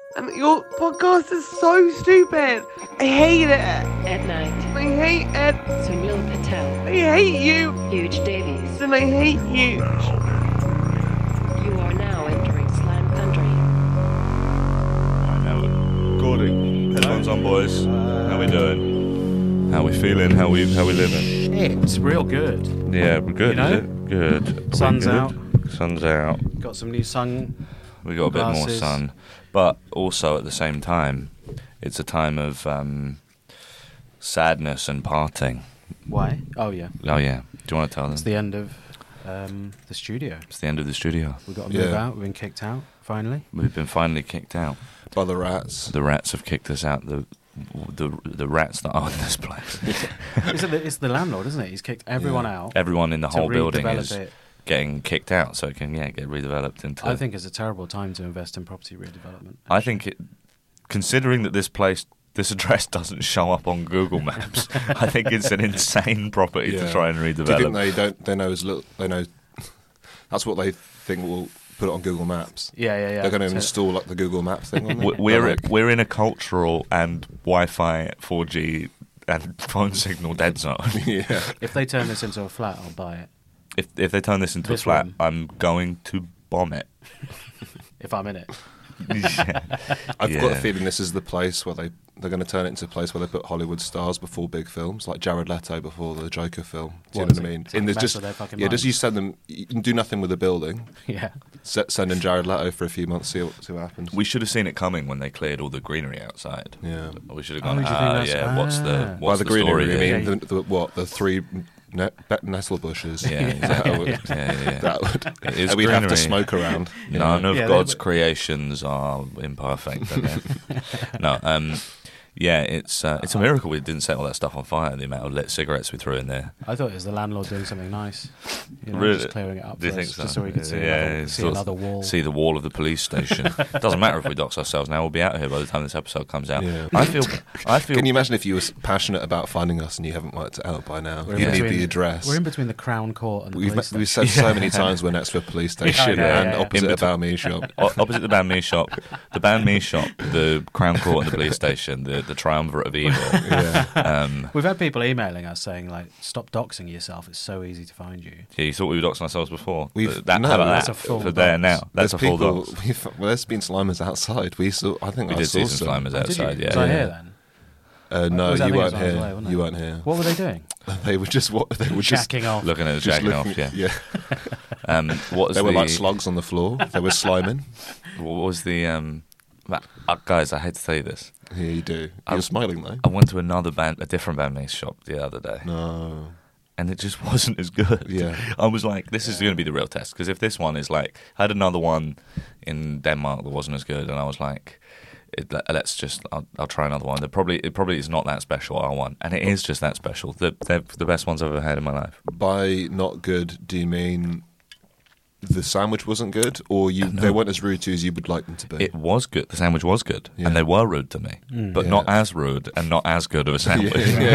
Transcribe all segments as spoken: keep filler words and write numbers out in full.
And your podcast is so stupid. I hate it. At night, I hate it. Sunil Patel, I hate you. Huge Davies. And I hate you. You are now entering Slam Country. Right, now we're recording. Headphones on, boys. How we doing? How we feeling? How we how we living? It's real good. Yeah, we're good. You know? Is it? Good. Sun's We're out. good. Sun's out. Got some new sun. We got a bit more Glasses. sun, but also at the same time, it's a time of um, sadness and parting. Why? Oh yeah, Oh yeah. Do you want to tell them? it's the end of um, the studio. It's the end of the studio. We've got to move Yeah. out. We've been kicked out finally. We've been finally kicked out. By the rats. The rats have kicked us out. The the the rats that own this place. it's, the, it's the landlord, isn't it? He's kicked everyone Yeah. out. Everyone in the to whole building redevelop is it. getting kicked out, so it can yeah get redeveloped into. I think it's a terrible time to invest in property redevelopment. I think it, considering that this place, this address doesn't show up on Google Maps, I think it's an insane property to Yeah. try and Do you think redevelop. they don't? They know as little. They know. That's what they think will put it on Google Maps. Yeah, yeah, yeah. They're going to So- install like the Google Maps thing. On We- there. We're They're like, we're in a cultural and Wi-Fi, four G, and phone signal dead zone. yeah. If they turn this into a flat, I'll buy it. If if they turn this into This a flat, one. I'm going to bomb it. If I'm in it. Yeah. I've got Yeah. a feeling this is the place where they they're going to turn it into a place where they put Hollywood stars before big films, like Jared Leto before the Joker film. Do you What, know what I to- mean? to In there's mess just with their fucking yeah, just minds? you send them. You can do nothing with the building. Yeah. Se- send in Jared Leto for a few months, see what, see what happens. We should have seen it coming when they cleared all the greenery outside. yeah. We should have Oh, gone. do you think Ah, that's- yeah. What's the ah. what's By the, the story greenery, here? I mean Yeah, the, the, what the three ne- be- nestle bushes. Yeah, That exactly. would- yeah, yeah, yeah. That would. It is and we'd have to greenery. smoke around. you None know. of Yeah, they- God's creations are imperfect. Okay? no, um, yeah, it's uh, it's a miracle we didn't set all that stuff on fire. The amount of lit cigarettes we threw in there. I thought it was the landlord doing something nice. You know, Really? just clearing it up Do you for think us, so? just so we could see, Yeah, another, it's see sort of- another wall. See the wall of the police station. It doesn't matter if we dox ourselves now. We'll be out of here by the time this episode comes out. Yeah. I feel. I feel. Can you imagine if you were passionate about finding us and you haven't worked it out by now? We're You in need between- the address. We're in between the Crown Court and the We've, police we've station. said so many times we're next to a police station Yeah, and yeah, yeah. opposite In a between- banh mi shop. O- opposite the banh mi shop, the banh mi shop, the Crown Court and the police station, the, the triumvirate of evil. Yeah. Um, We've had people emailing us saying, like, stop doxing yourself. It's so easy to find you. yeah, you thought we were doxing ourselves before. We've- But that, no, how about that's that? a full For there dox. now. That's There's a full people. dox. We've, well, there's been slimers outside. We saw. I think We I did see saw some slimers Oh, did you? outside. Yeah, Was I yeah. here then? Uh, no, Was that you me? weren't I was here. away, wasn't I? You weren't here. What were they doing? They were just what they were just Jacking off. Looking at the just jacking looking- off. Yeah. yeah. Um, what was There were the, like slugs on the floor. They were sliming. What was the? Um, that- uh, guys, I hate to tell you this. Yeah, you do. I- You're smiling though. I went to another band, a different bandmate shop the other day, No. and it just wasn't as good. Yeah. I was like, this is going to be the real test, because if this one is like, I had another one in Denmark that wasn't as good, and I was like, it, let- let's just, I'll, I'll try another one. That probably, it probably is not that special. I want, and it is just that special. The, they're the best ones I've ever had in my life. By not good, do you mean the sandwich wasn't good, or you No. they weren't as rude to you as you would like them to be? It was good. The sandwich was good, Yeah. and they were rude to me, Mm. but Yeah. not as rude and not as good of a sandwich.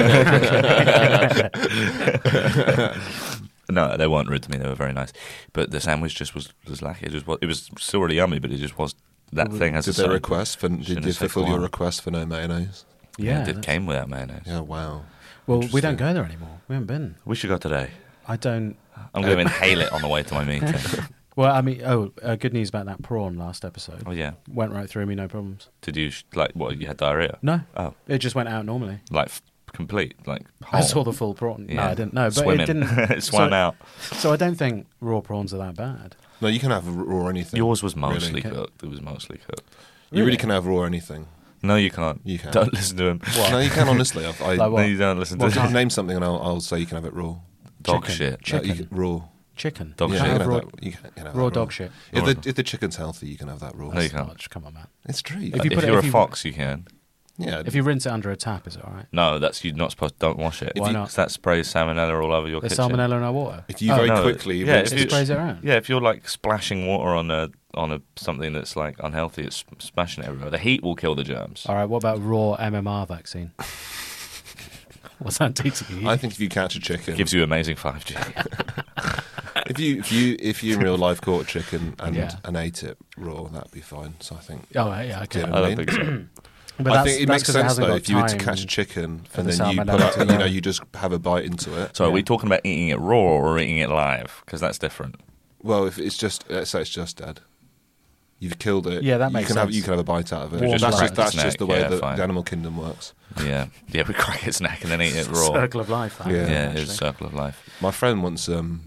No, they weren't rude to me. They were very nice, but the sandwich just was was lacking. It just was, it was still really yummy, but it just was that thing has Did a they certain- request for? Did shouldn't they have said fulfill your guar. request for no mayonnaise? Yeah, it that- did, came without mayonnaise. Yeah. Wow. Well, we don't Interesting. go there anymore. We haven't been. We should go today. I don't. I'm going to inhale it on the way to my meeting. Well, I mean, oh, uh, good news about that prawn last episode. Oh yeah. Went right through me, no problems. Did you sh- like what? You had diarrhea? No, Oh, it just went out normally. like f- complete, like I whole? saw the full prawn. No, Yeah. I didn't. No, but Swimming. it didn't. it swam so, out. So I don't think raw prawns are that bad. No, you can have raw anything. Yours was mostly Really? cooked. It was mostly cooked. You really Really? can have raw anything. No, you can't. You can. Don't listen to him. What? No, you can honestly. I've, I Like No, what? you don't listen What to kind? him. name something and I'll, I'll say you can have it raw. Dog Chicken. shit. No, Chicken. you can, raw. Chicken. Dog yeah, shit. you Have can raw, have that. You can, you can have raw that dog shit. If Raw. the, if the chicken's healthy, you can have that raw. No, you can't. Starch, come on, man. It's true. If If, you put it- you're if a you- fox, you can. yeah. If you rinse it under a tap, is it all right? No, that's you're not supposed. Don't wash it. If Why you- not? 'Cause that sprays salmonella all over your There's kitchen. salmonella in our water. If you Oh, very no, quickly yeah, rinse if It you- the- sprays it around. Yeah, if you're like splashing water on a on a something that's like unhealthy, it's splashing it everywhere. The heat will kill the germs. All right, what about raw M M R vaccine? What's that teaching you? I think if you catch a chicken, Gives you amazing five G. if you if you if you in real life caught a chicken and Yeah. and ate it raw, that'd be fine. So I think. Oh yeah, okay. Do you know I what I don't mean? think so. But I that's- think it that's makes 'cause it sense hasn't though got if you were to time catch a chicken for and the then you salmonella put out, to you know, go. you just have a bite into it. So are we Yeah. talking about eating it raw or eating it live? Because that's different. Well, if it's just let's say it's just dead, you've killed it. Yeah, that you makes can have sense. you can have a bite out of it. Warm that's blood. just that's Snack, just the way yeah, that fine. the animal kingdom works. Yeah, yeah. We crack its neck and then eat it raw. Circle of life. That, Yeah. Yeah, actually. it's circle of life. My friend once, um,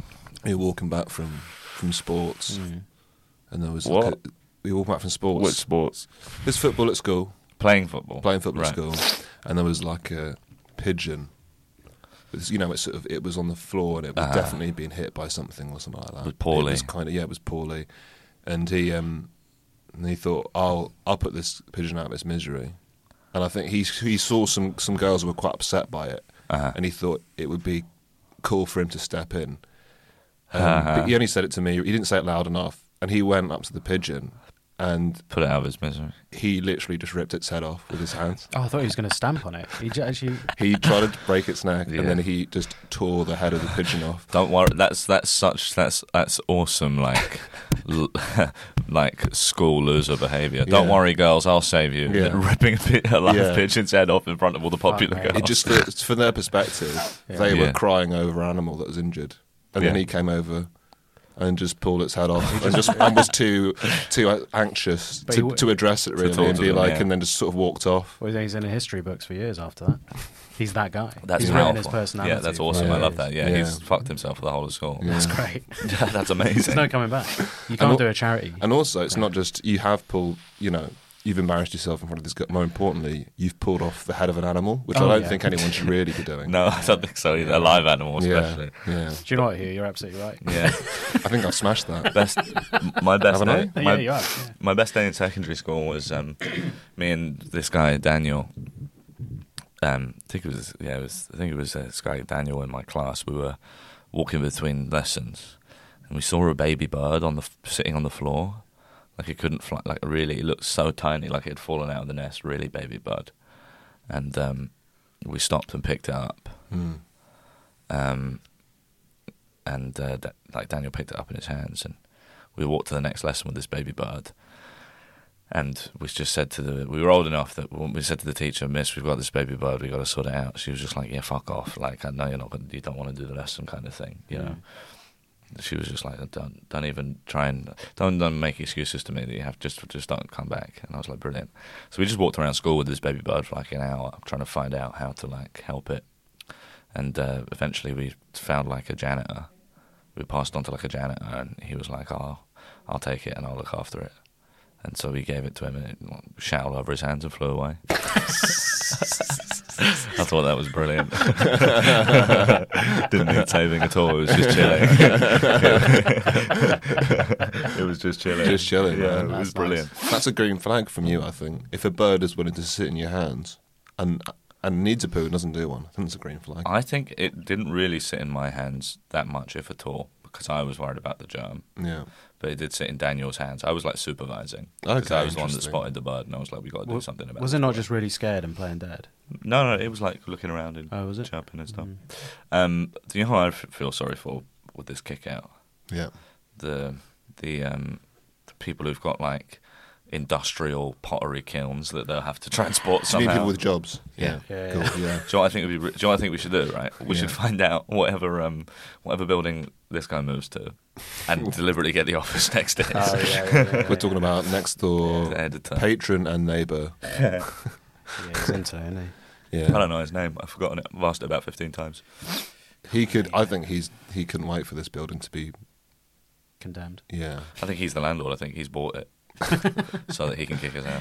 he was walking back from from sports, Mm. and there was What? like a, we were walking back from sports. Which sports? There's football at school, Playing football. playing football Right. at school, and there was like a pigeon. It was, you know, it sort of it was on the floor and it was Ah. definitely being hit by something or something like that. Was poorly. It was kind of yeah, it was poorly, and he um, and he thought, I'll I'll put this pigeon out of its misery, and I think he he saw some some girls who were quite upset by it, Uh-huh. and he thought it would be cool for him to step in. Um, Uh-huh. But he only said it to me. He didn't say it loud enough, and he went up to the pigeon, and Put it out of its misery. he literally just ripped its head off with his hands. Oh, I thought he was going to stamp on it. He j- actually. He tried to break its neck, Yeah. and then he just tore the head of the pigeon off. Don't worry. That's that's such that's that's awesome. Like l- like school loser behaviour. Don't Yeah. worry, girls. I'll save you. Yeah. Ripping a, pi- a live Yeah. pigeon's head off in front of all the popular Fuck, girls. mate. It just for, from their perspective, Yeah. they were Yeah. crying over an animal that was injured, and then Yeah. he came over and just pulled its head off, and just and was too too anxious But he to, w- to address it really, talk and to be them, like, yeah. and then just sort of walked off. Well, he's in the history books for years after that. He's that guy. That's he's powerful. written his personality. Yeah, that's for awesome. I Yeah. love that. Yeah, Yeah. he's fucked himself for the whole of school. Yeah. That's great. That's There's amazing. no coming back. You can't al- do a charity. And also, it's not just you have pulled, you know, you've embarrassed yourself in front of this guy. More importantly, you've pulled off the head of an animal, which Oh, I don't yeah. think anyone should really be doing. No, I don't think so. Either. A live animal, yeah, especially. yeah. Do you know what, Hugh? You're absolutely right. Yeah. I think I've smashed that. Best. My best Haven't day. I? My, yeah, you have. Yeah. my best day in secondary school was um, me and this guy Daniel. Um, I think it was yeah, it was I think it was uh, this guy Daniel in my class. We were walking between lessons, and we saw a baby bird on the f- sitting on the floor, like it couldn't fly. Like really, it looked so tiny, like it had fallen out of the nest. Really, baby bird, and um, we stopped and picked it up. Hmm. Um, and uh, da- like Daniel picked it up in his hands, and we walked to the next lesson with this baby bird. And we just said to the, we were old enough that when we said to the teacher, Miss, we've got this baby bird, we've got to sort it out. She was just like, yeah, fuck off. Like, I know you're not going to, you don't want to do the lesson kind of thing, you know. She was just like, don't, don't even try and, don't, don't make excuses to me that you have, just, just don't come back. And I was like, brilliant. So we just walked around school with this baby bird for like an hour, trying to find out how to like help it. And uh, eventually we found like a janitor. We passed on to like a janitor, and he was like, oh, I'll take it and I'll look after it. And so we gave it to him, and it shot all over his hands and flew away. I thought that was brilliant. Didn't need saving at all. It was just chilling. It was just chilling. Just chilling, Yeah, man. it was That's brilliant. That's a green flag from you, I think. If a bird is willing to sit in your hands and and needs a poo and doesn't do one, I think it's a green flag. I think it didn't really sit in my hands that much, if at all, because I was worried about the germ. Yeah. But it did sit in Daniel's hands. I was like supervising. Okay, Because I was the one that interesting. spotted the bird, and I was like, we got to do Wa- something about Was it. it not just really scared and playing dead? No, no, it was like looking around and Oh, was it? chirping and stuff. Mm. Um, do you know who I f- feel sorry for with this kick out? Yeah. The the um, the people who've got like industrial pottery kilns that they'll have to transport Do you mean somehow. people with jobs? Yeah. Yeah, Cool, yeah. yeah. Do you know what I think would be? re- Do you know what I think we should do? Right, we should Yeah. find out whatever um whatever building this guy moves to, and deliberately get the office next to his. Oh, yeah, yeah, yeah, yeah, We're talking about next door The editor. patron and neighbour. Yeah, he's into it, isn't he? Yeah. I don't know his name. I've forgotten it. I've asked it about fifteen times. He could. I think he's. He couldn't wait for this building to be. Condemned. Yeah. I think he's the landlord. I think he's bought it so that he can kick us out.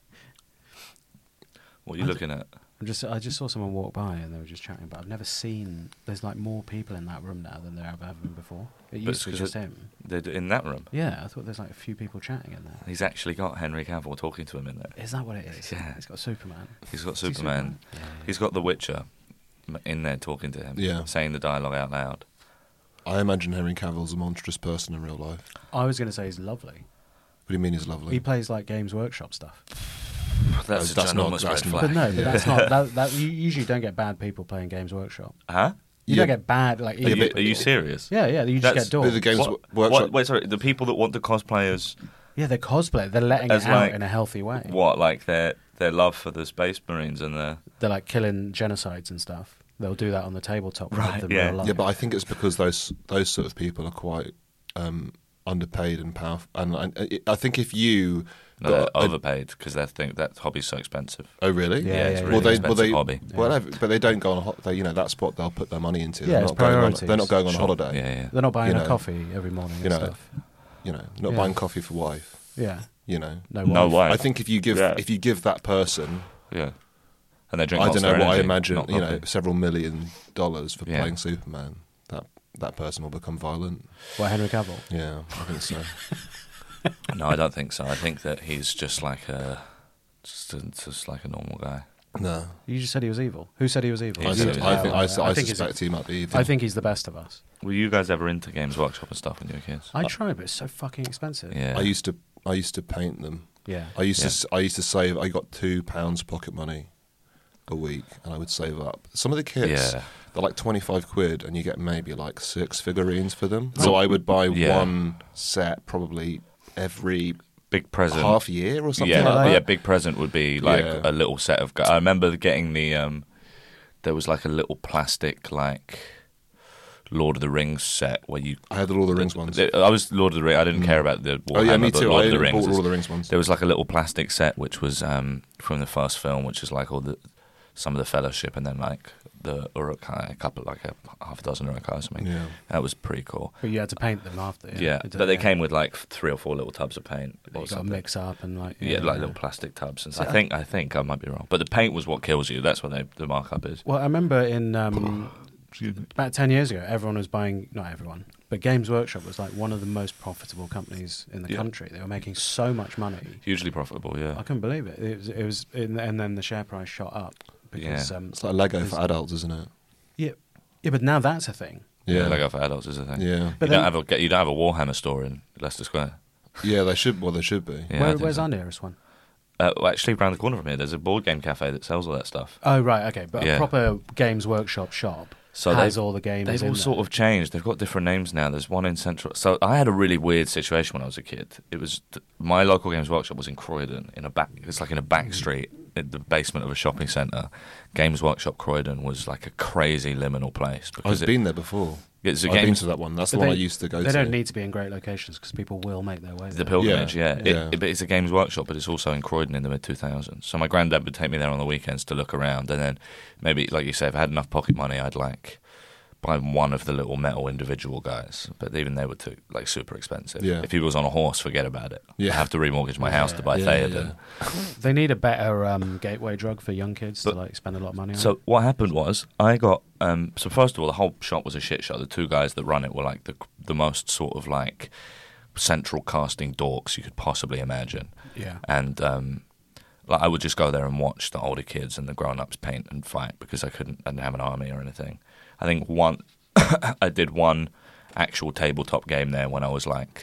What are you I d- looking at? I'm just, I just saw someone walk by and they were just chatting, but I've never seen. There's like more people in that room now than there ever have been before. It But used to be it's 'cause just it- him. They're d- in that room. Yeah, I thought there's like a few people chatting in there. He's actually got Henry Cavill talking to him in there. Is that what it is? Yeah. He's got Superman. He's got Is he Superman. Yeah, yeah. He's got The Witcher m- in there talking to him. Yeah. Saying the dialogue out loud. I imagine Henry Cavill's a monstrous person in real life. I was going to say he's lovely. What do you mean he's lovely? He plays like Games Workshop stuff. That's, That's a not- ginormous that's red not- flag. But no, but Yeah. that's not. That, that you usually don't get bad people playing Games Workshop. Huh? You Yeah. don't get bad like. Are you- you, are you serious? yeah, yeah. You just That's- get doors. But the games What, workshop. what, wait, sorry. The people that want the cosplayers, Yeah, they're cosplay. They're letting As it out like- in a healthy way. what, like their their love for the Space Marines and their They're like killing genocides and stuff. They'll do that on the tabletop Right, rather than yeah. real life. Yeah, but I think it's because those those sort of people are quite um, underpaid and powerful. And I, I think if you no, they're got a- overpaid because they think that hobby's so expensive. oh really? Yeah, Yeah, it's yeah, really well, they, well, expensive they, hobby. well, they- but they don't go on. a ho- They, you know, that's what they'll put their money into. Yeah, they're it's not going on. priorities. They're not going on Sure. holiday. Yeah, yeah. They're not buying You a know, coffee every morning you and know, stuff. You know, not Yeah. buying coffee for wife. Yeah, You know, no, No wife. way. I think if you give Yeah. if you give that person, Yeah. And they drink I don't know Monster what I Energy, imagine, not you know, coffee. several million dollars for Yeah. playing Superman. That that person will become violent. What, Henry Cavill? Yeah, I think so. No, I don't think so. I think that he's just like a just, a, just like a normal guy. No, You just said he was evil. Who said he was evil? He I, said think, he I was think evil. I, su- I, I think he's- suspect he might be evil. I think he's the best of us. Were you guys ever into Games Workshop and stuff when you were kids? I tried, but it's so fucking expensive. Yeah. I used to I used to paint them. Yeah. I used Yeah. to s- I used to save. I got two pounds pocket money a week, and I would save up. Some of the kits, Yeah. they're like twenty five quid, and you get maybe like six figurines for them. So I would buy Yeah. one set probably every Big present. half year or something yeah, like that. yeah. Big present would be like Yeah. a little set of. gu- I remember getting the. Um, there was like a little plastic like Lord of the Rings set where you. I had the Lord of the Rings ones. the- I was Lord of the Rings. I didn't care about the. Oh yeah, Warhammer, me but too. Lord I of the only Rings. bought is- Lord of the Rings ones. There was like a little plastic set which was um, from the first film, which is like all the some of the Fellowship, and then like the Uruk-hai, a couple like a half a dozen Uruk-hai or something. Yeah. That was pretty cool. But you had to paint them after. Yeah, It but they yeah. came with like three or four little tubs of paint You or got to something. mix up and like Yeah, like little plastic tubs. And so See, I I- think I think I might be wrong, but the paint was what kills you. That's what they, the markup is. Well, I remember in um, about ten years ago, everyone was buying. Not everyone, but Games Workshop was like one of the most profitable companies in the Yeah. country. They were making so much money. Hugely profitable. I Yeah, couldn't believe it. It was, it was in, and then the share price shot up because Yeah. um, It's like Lego There's- for adults, isn't it? yeah, yeah. But now that's a thing. yeah. Yeah. Lego for adults is a thing. Yeah, But you then- don't have a get- you don't have a Warhammer store in Leicester Square. yeah. They should. Well, they should be. Yeah, I Where, think where's so. our nearest one? Uh, well, actually, around the corner from here, there's a board game cafe that sells all that stuff. Oh right, okay. But Yeah. a proper Games Workshop shop So has they've- all the games. They've in all there. sort of changed. They've got different names now. There's one in Central. So I had a really weird situation when I was a kid. It was th- my local Games Workshop was in Croydon, in a back. It's like in a back street, in the basement of a shopping centre. Games Workshop Croydon was like a crazy liminal place because I've it, been there before. it's a I've been games to that one. That's But the one they- I used to go They to. don't need to be in great locations because people will make their way the there. pilgrimage. Yeah, Yeah, It- yeah. It, but it's a Games Workshop, but it's also in Croydon in the mid two thousands. So my granddad would take me there on the weekends to look around, and then maybe, like you say, if I had enough pocket money, I'd like buy one of the little metal individual guys. But even they were too like super expensive. Yeah. If he was on a horse, forget about it. Yeah. I have to remortgage my house to buy Yeah, Theoden. yeah. They need a better um, gateway drug for young kids But- to like spend a lot of money on. So what happened was I got um, so first of all the whole shop was a shit show. The two guys that run it were like the the most sort of like central casting dorks you could possibly imagine. yeah. And um, like I would just go there and watch the older kids and the grown ups paint and fight because I couldn't I didn't have an army or anything. I think one I did one actual tabletop game there when I was like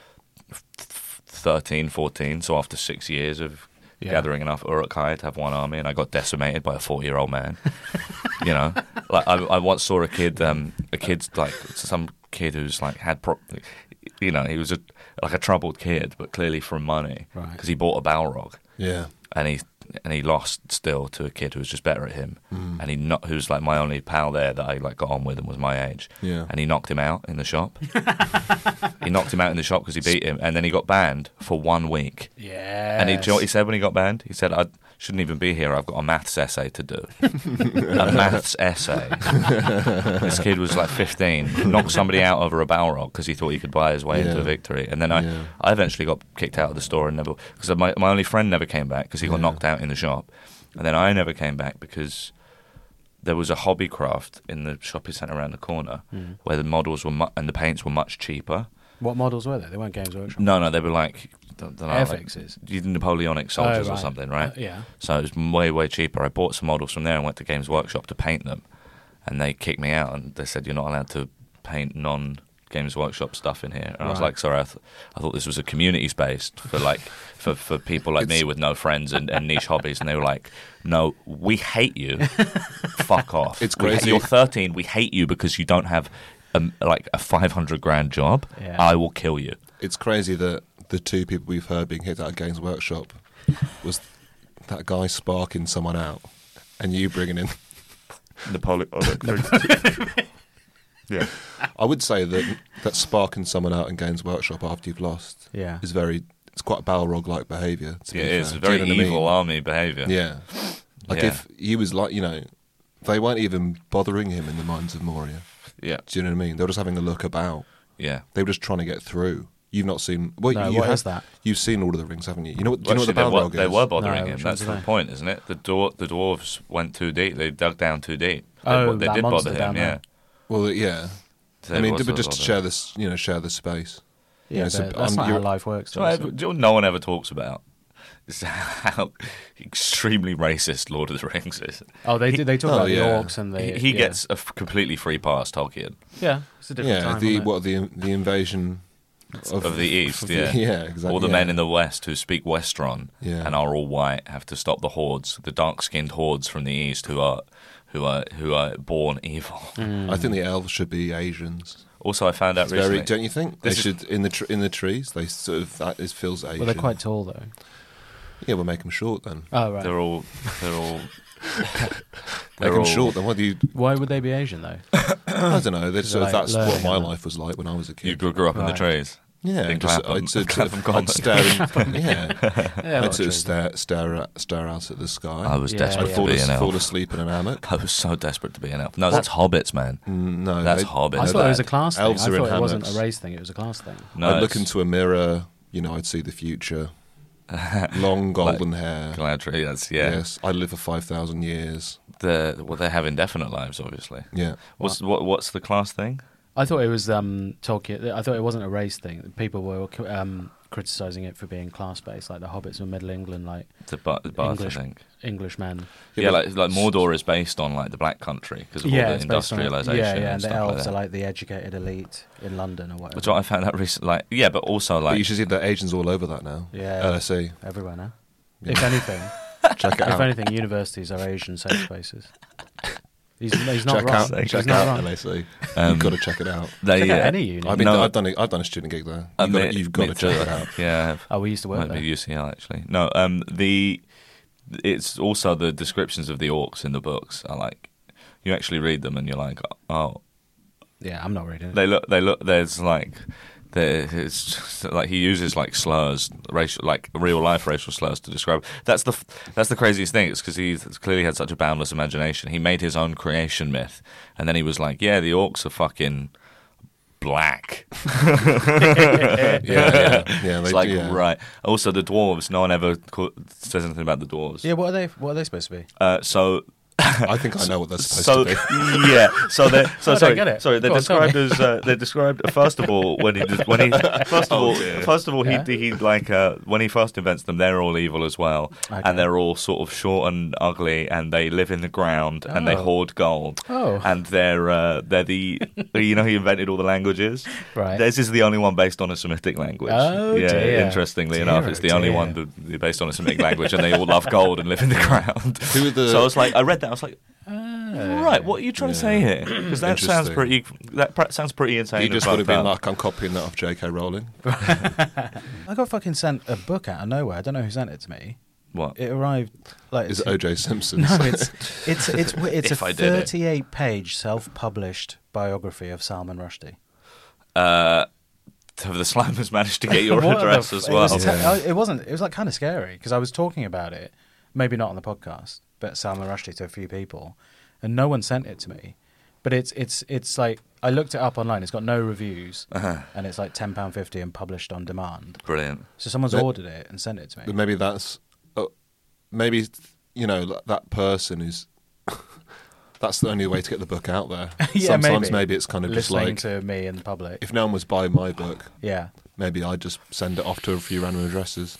thirteen, fourteen. So after six years of Yeah. gathering enough Uruk-hai to have one army, and I got decimated by a forty-year-old man. You know, like I, I once saw a kid, um, a kid like some kid who's like had, pro- you know, he was a like a troubled kid, but clearly from money Right. because he bought a Balrog Yeah. and he and he lost still to a kid who was just better at him, Mm. and he not who's like my only pal there that I like got on with and was my age, Yeah. and he knocked him out in the shop. He knocked him out in the shop because he beat him, and then he got banned for one week. Yeah. And he, do you know what he said when he got banned? He said, I shouldn't even be here. I've got a maths essay to do. A maths essay. This kid was like fifteen, knocked somebody out over a Balrog because he thought he could buy his way into Yeah. a victory. And then I, Yeah. I eventually got kicked out of the store and never, because my, my only friend never came back because he got Yeah. knocked out in the shop. And then I never came back because there was a Hobbycraft in the shopping centre around the corner Mm. where the models were mu- and the paints were much cheaper. What models were they? They weren't Games Workshop. No, no, they were like, don't, don't know, like Airfixes. Napoleonic soldiers Oh, or right. something, right? Uh, yeah. So it was way, way cheaper. I bought some models from there and went to Games Workshop to paint them. And they kicked me out and they said, you're not allowed to paint non Games Workshop stuff in here, and I was Right. like, sorry, I, th- I thought this was a community space for like for, for people like me with no friends and, and niche hobbies, and they were like, no, we hate you, fuck off. It's We ha- crazy. You're thirteen. We hate you because you don't have um, like a five hundred grand job. Yeah. I will kill you. It's crazy that the two people we've heard being hit out of Games Workshop was that guy sparking someone out, and you bringing in. Napoleon. Yeah. I would say that that sparking someone out in Games Workshop after you've lost Yeah. is very. It's quite Balrog like behaviour. to Yeah, be it is fair. very Do you know what I evil mean? army behaviour. Yeah. Like Yeah. if he was like, you know, they weren't even bothering him in the Mines of Moria. Yeah. Do you know what I mean? They were just having a look about. Yeah. They were just trying to get through. You've not seen. Well, No, you what have, is that? You've seen Lord of the Rings, haven't you? You know what? Do Well, you know actually, what the they, were, Balrog they is? were bothering No, him. which That's one's the they? point, isn't it? The dwar- the dwarves went too deep. They dug down too deep. They, Oh, they that did monster bother down him. there. Yeah. Well, yeah. So I mean, it was but just to bothering. share this, you know, share the space. Yeah, Yeah, but so that's I'm- not how you're- life works. Do you know though, what- so- do you know what no one ever talks about? Is how extremely racist Lord of the Rings is. Oh, they do. They talk Oh, about yeah. the orcs and the. He, he yeah. gets a f- completely free pass, Tolkien, Yeah, it's a different Yeah, time. the isn't it? what the the invasion of, of the East. of the- Yeah, yeah, exactly. All the yeah. men in the West who speak Westron Yeah. and are all white have to stop the hordes, the dark-skinned hordes from the East who are who are who are born evil. I think the elves should be Asians. Also, I found out It's recently. very, don't you think? They This is- should in the tr- in the trees. They sort of that is feels Asian. Well, they're quite tall though. Yeah, we'll make them short then. Oh right. They're all they're all Make they're them all- short. Then what do you? Why would they be Asian though? I don't know. That's, they're, like, that's what learning my and that. life was like when I was a You kid. grew, grew up in the Right. trees. Yeah, in just, Clapham- I'd, sort of- Clapham I'd Common. stare. In, yeah, Yeah, a lot I'd of sort of trees. stare, stare, at, stare out at the sky. I was Yeah, desperate I'd yeah. to fall, be as- an fall elf. asleep in an hammock. I was so desperate to be an elf. No, that's hobbits, man. Mm, No, That's they- hobbits. I no, thought it was a that- class thing. I elves are in thought it wasn't a hammocks. race thing. It was a class thing. No, I'd look it's into a mirror. You know, I'd see the future. Long golden hair. Galadriel. That's yeah. Yes, I'd live for five thousand years. The well, they have indefinite lives, obviously. Yeah. What's what? What's the class thing? I thought it was um, Tolkien. I thought it wasn't a race thing. People were um, criticizing it for being class based, like the hobbits were Middle England, like The Bath, the Bath English I think. English men. Yeah, but- like like Mordor is based on like the Black Country because of Yeah, all the it's based on it. industrialization. Yeah, yeah, and, and the stuff elves like are that. like the educated elite in London or whatever. Which I found out recently. Like, yeah, but also But you like should see that Asians all over that now. Yeah. L S E. Everywhere now. Yeah. If anything, Check it if out. anything, universities are Asian safe spaces. He's, he's not check wrong. out, He's check not out wrong. L S E. Um, You've got to check it out. they. Check out uh, any uni. I've been, no. I've done, a, I've done a student gig there. I You've got, mean, to, you've got me to check too. it out. Yeah, Oh, we used to work might there. be U C L actually. No, um, the it's also the descriptions of the orcs in the books are like you actually read them and you're like, oh, Yeah, I'm not reading it. they look, they look. There's like, there, it's just, like he uses like slurs, racial, like real life racial slurs to describe. That's the that's the craziest thing. It's because he clearly had such a boundless imagination. He made his own creation myth, and then he was like, yeah, the orcs are fucking black. Yeah, yeah, yeah. It's They, like do, yeah. right. Also, the dwarves. No one ever co- says anything about the dwarves. Yeah, what are they? What are they supposed to be? Uh, so I think I know what they're supposed so to be. yeah. So they so I don't sorry. get it. Sorry, they're Go on, tell described me. as uh, they're described first of all when he when he first of Oh, all dear. first of all Yeah. he he like uh, when he first invents them they're all evil as well Okay. and they're all sort of short and ugly and they live in the ground and they Oh. hoard gold Oh. and they're uh, they're the you know he invented all the languages. Right. This is the only one based on a Semitic language. Oh, yeah. dear. Interestingly Dear, enough, it's the oh, only dear. one that- based on a Semitic language and they all love gold and live in the ground. Who are the- So I was like, I read that. I was like. Oh. Right, what are you trying to say here? Because that sounds Interesting. pretty. That pr- sounds pretty insane. You and just would have fucked been up. like, I'm copying that off J K Rowling. I got fucking sent a book out of nowhere. I don't know who sent it to me. What? It arrived like Is it O J Simpson? No, it's it's it's it's If a I did it. thirty-eight page self-published biography of Salman Rushdie. Uh, have the Slammers managed to get your What the address f- as it well? was te- Yeah. I- it wasn't. It was like kind of scary because I was talking about it, maybe not on the podcast, but Salman Rushdie to a few people, and no one sent it to me. But it's it's it's like I looked it up online. It's got no reviews, Uh-huh. and it's like ten pound fifty and published on demand. Brilliant. So someone's But- ordered it and sent it to me. But maybe that's, uh, maybe you know that- that person is. That's the only way to get the book out there. Yeah, Sometimes maybe. maybe it's kind of just Listening like to me in public. if no one was buying my book, Yeah. maybe I'd just send it off to a few random addresses.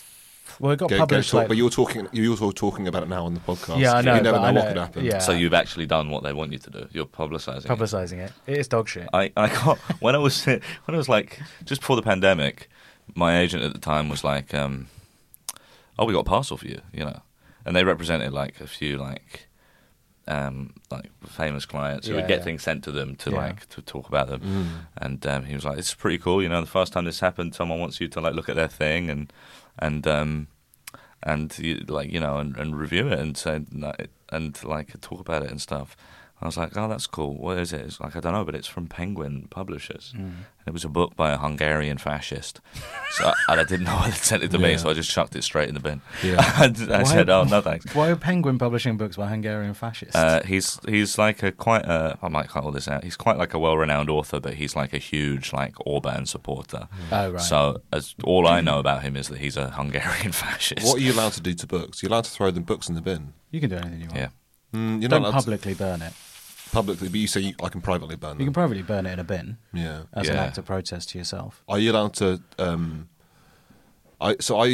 month. Well, it got Go- go published. talk- like, but you're talking. You're also talking about it now on the podcast. Yeah, I know, You never but know I what know- could happen. yeah. So you've actually done what they want you to do. You're publicising. it. publicising it. It is dog shit. I, I got when I was when I was like just before the pandemic, my agent at the time was like, um, "Oh, we got a parcel for you," you know, and they represented like a few like um, like famous clients who Yeah, would get yeah. things sent to them to Yeah. like to talk about them, Mm. and um, he was like, "It's pretty cool, you know. The first time this happened, someone wants you to like look at their thing and and um, and you, like you know and, and review it and say like, and like talk about it and stuff." I was like, "Oh, that's cool. What is it?" It's like, "I don't know, but it's from Penguin Publishers." Mm. And it was a book by a Hungarian fascist. So I, and I didn't know whether to send it to me, Yeah. so I just chucked it straight in the bin. Yeah. and I Why- said, "Oh, no thanks." Why are Penguin publishing books by Hungarian fascists? Uh, he's he's like a quite a, I might cut all this out. He's quite like a well-renowned author, but he's like a huge like Orban supporter. oh, right. So as all I know about him is that he's a Hungarian fascist. What are you allowed to do to books? You're allowed to throw the books in the bin. you can do anything you want. Yeah. Mm, you're Don't not allowed publicly burn it. to publicly, but you say you, I can privately burn You can them. privately burn it in a bin Yeah. as an Yeah. act of protest to yourself. Are you allowed to? Um, I so I.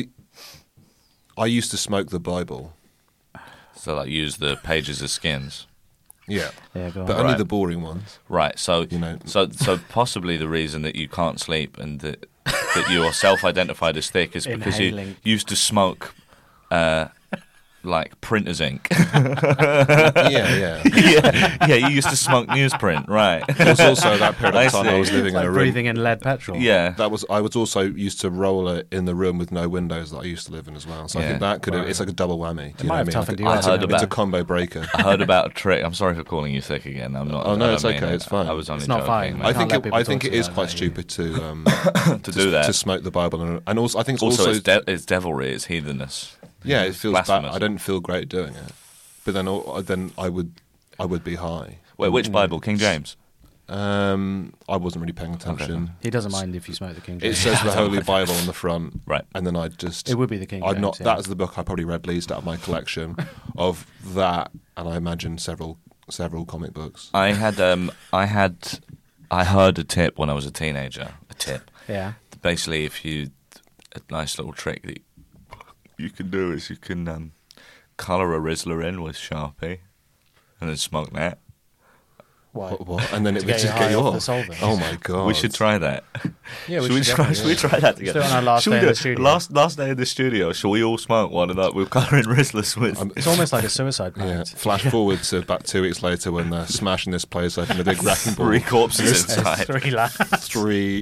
I used to smoke the Bible. So like use the pages as skins. Yeah. Yeah, go on. But only Right. the boring ones. Right. So You know. so so possibly the reason that you can't sleep and that that you are self-identified as thick is because you Inhaling. used to smoke uh, like printer's ink. yeah, yeah. yeah, yeah. You used to smoke newsprint, right? There was also that period I of time I see. was living Like in a room. breathing in lead petrol. Yeah. That was I was also used to roll it in the room with no windows that I used to live in as well. So I Yeah. think that could have, Right. it's like a double whammy. Do It you know might what have I toughened mean? you I out. heard to about- It's a combo breaker. I heard about a trick. I'm sorry for calling you thick again. I'm not. Oh, no, I it's don't mean okay, it. it's fine. I was only It's not joking, fine. mate. I can't think let it, people I think talk it to is you quite like that, you- stupid to um, to do that. to smoke the Bible, and, and also I think it's also, also, it's, de- it's devilry. It's heathenness. yeah, it feels bad. blasphemous. I don't feel great doing it, but then al- then I would I would be high. Wait, which Bible? King James. Um, I wasn't really paying attention. He doesn't mind if you smoke the King It James. says the Holy Bible on the front, Right. and then I just It would be the King I'd James. not. yeah. That is the book I probably read least out of my collection of that, and I imagine several several comic books. I had um I had I heard a tip when I was a teenager. A tip. Yeah. Basically, if you a nice little trick that you can do is you can um, color a Rizzler in with Sharpie, and then smoke that. Why? What, what? And then it To would get just you get high you off the off. solvent. Oh my god! We should try that. Yeah, we should we should try? definitely Should do we it. try that together? do it on our last Should we day in do the it? studio. Last last day in the studio. Shall we all smoke one and that we'll colour in Rizzlers with? I'm- It's almost like a suicide Yeah. pact. Flash forward to about two weeks later when they're smashing this place open a big wrecking ball. Three corpses There's inside. three lads. Three.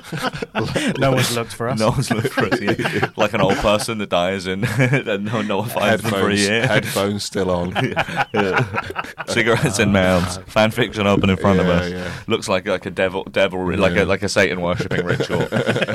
No one's looked for us. No one's looked for us. Yeah. Like an old person that dies and, and no, no one finds them for a Headphones, year. headphones still on. Cigarettes in mouths. Fan fiction open in front of Yeah, us. yeah. Looks like like a devil, devil, like Yeah. a like a Satan worshipping ritual.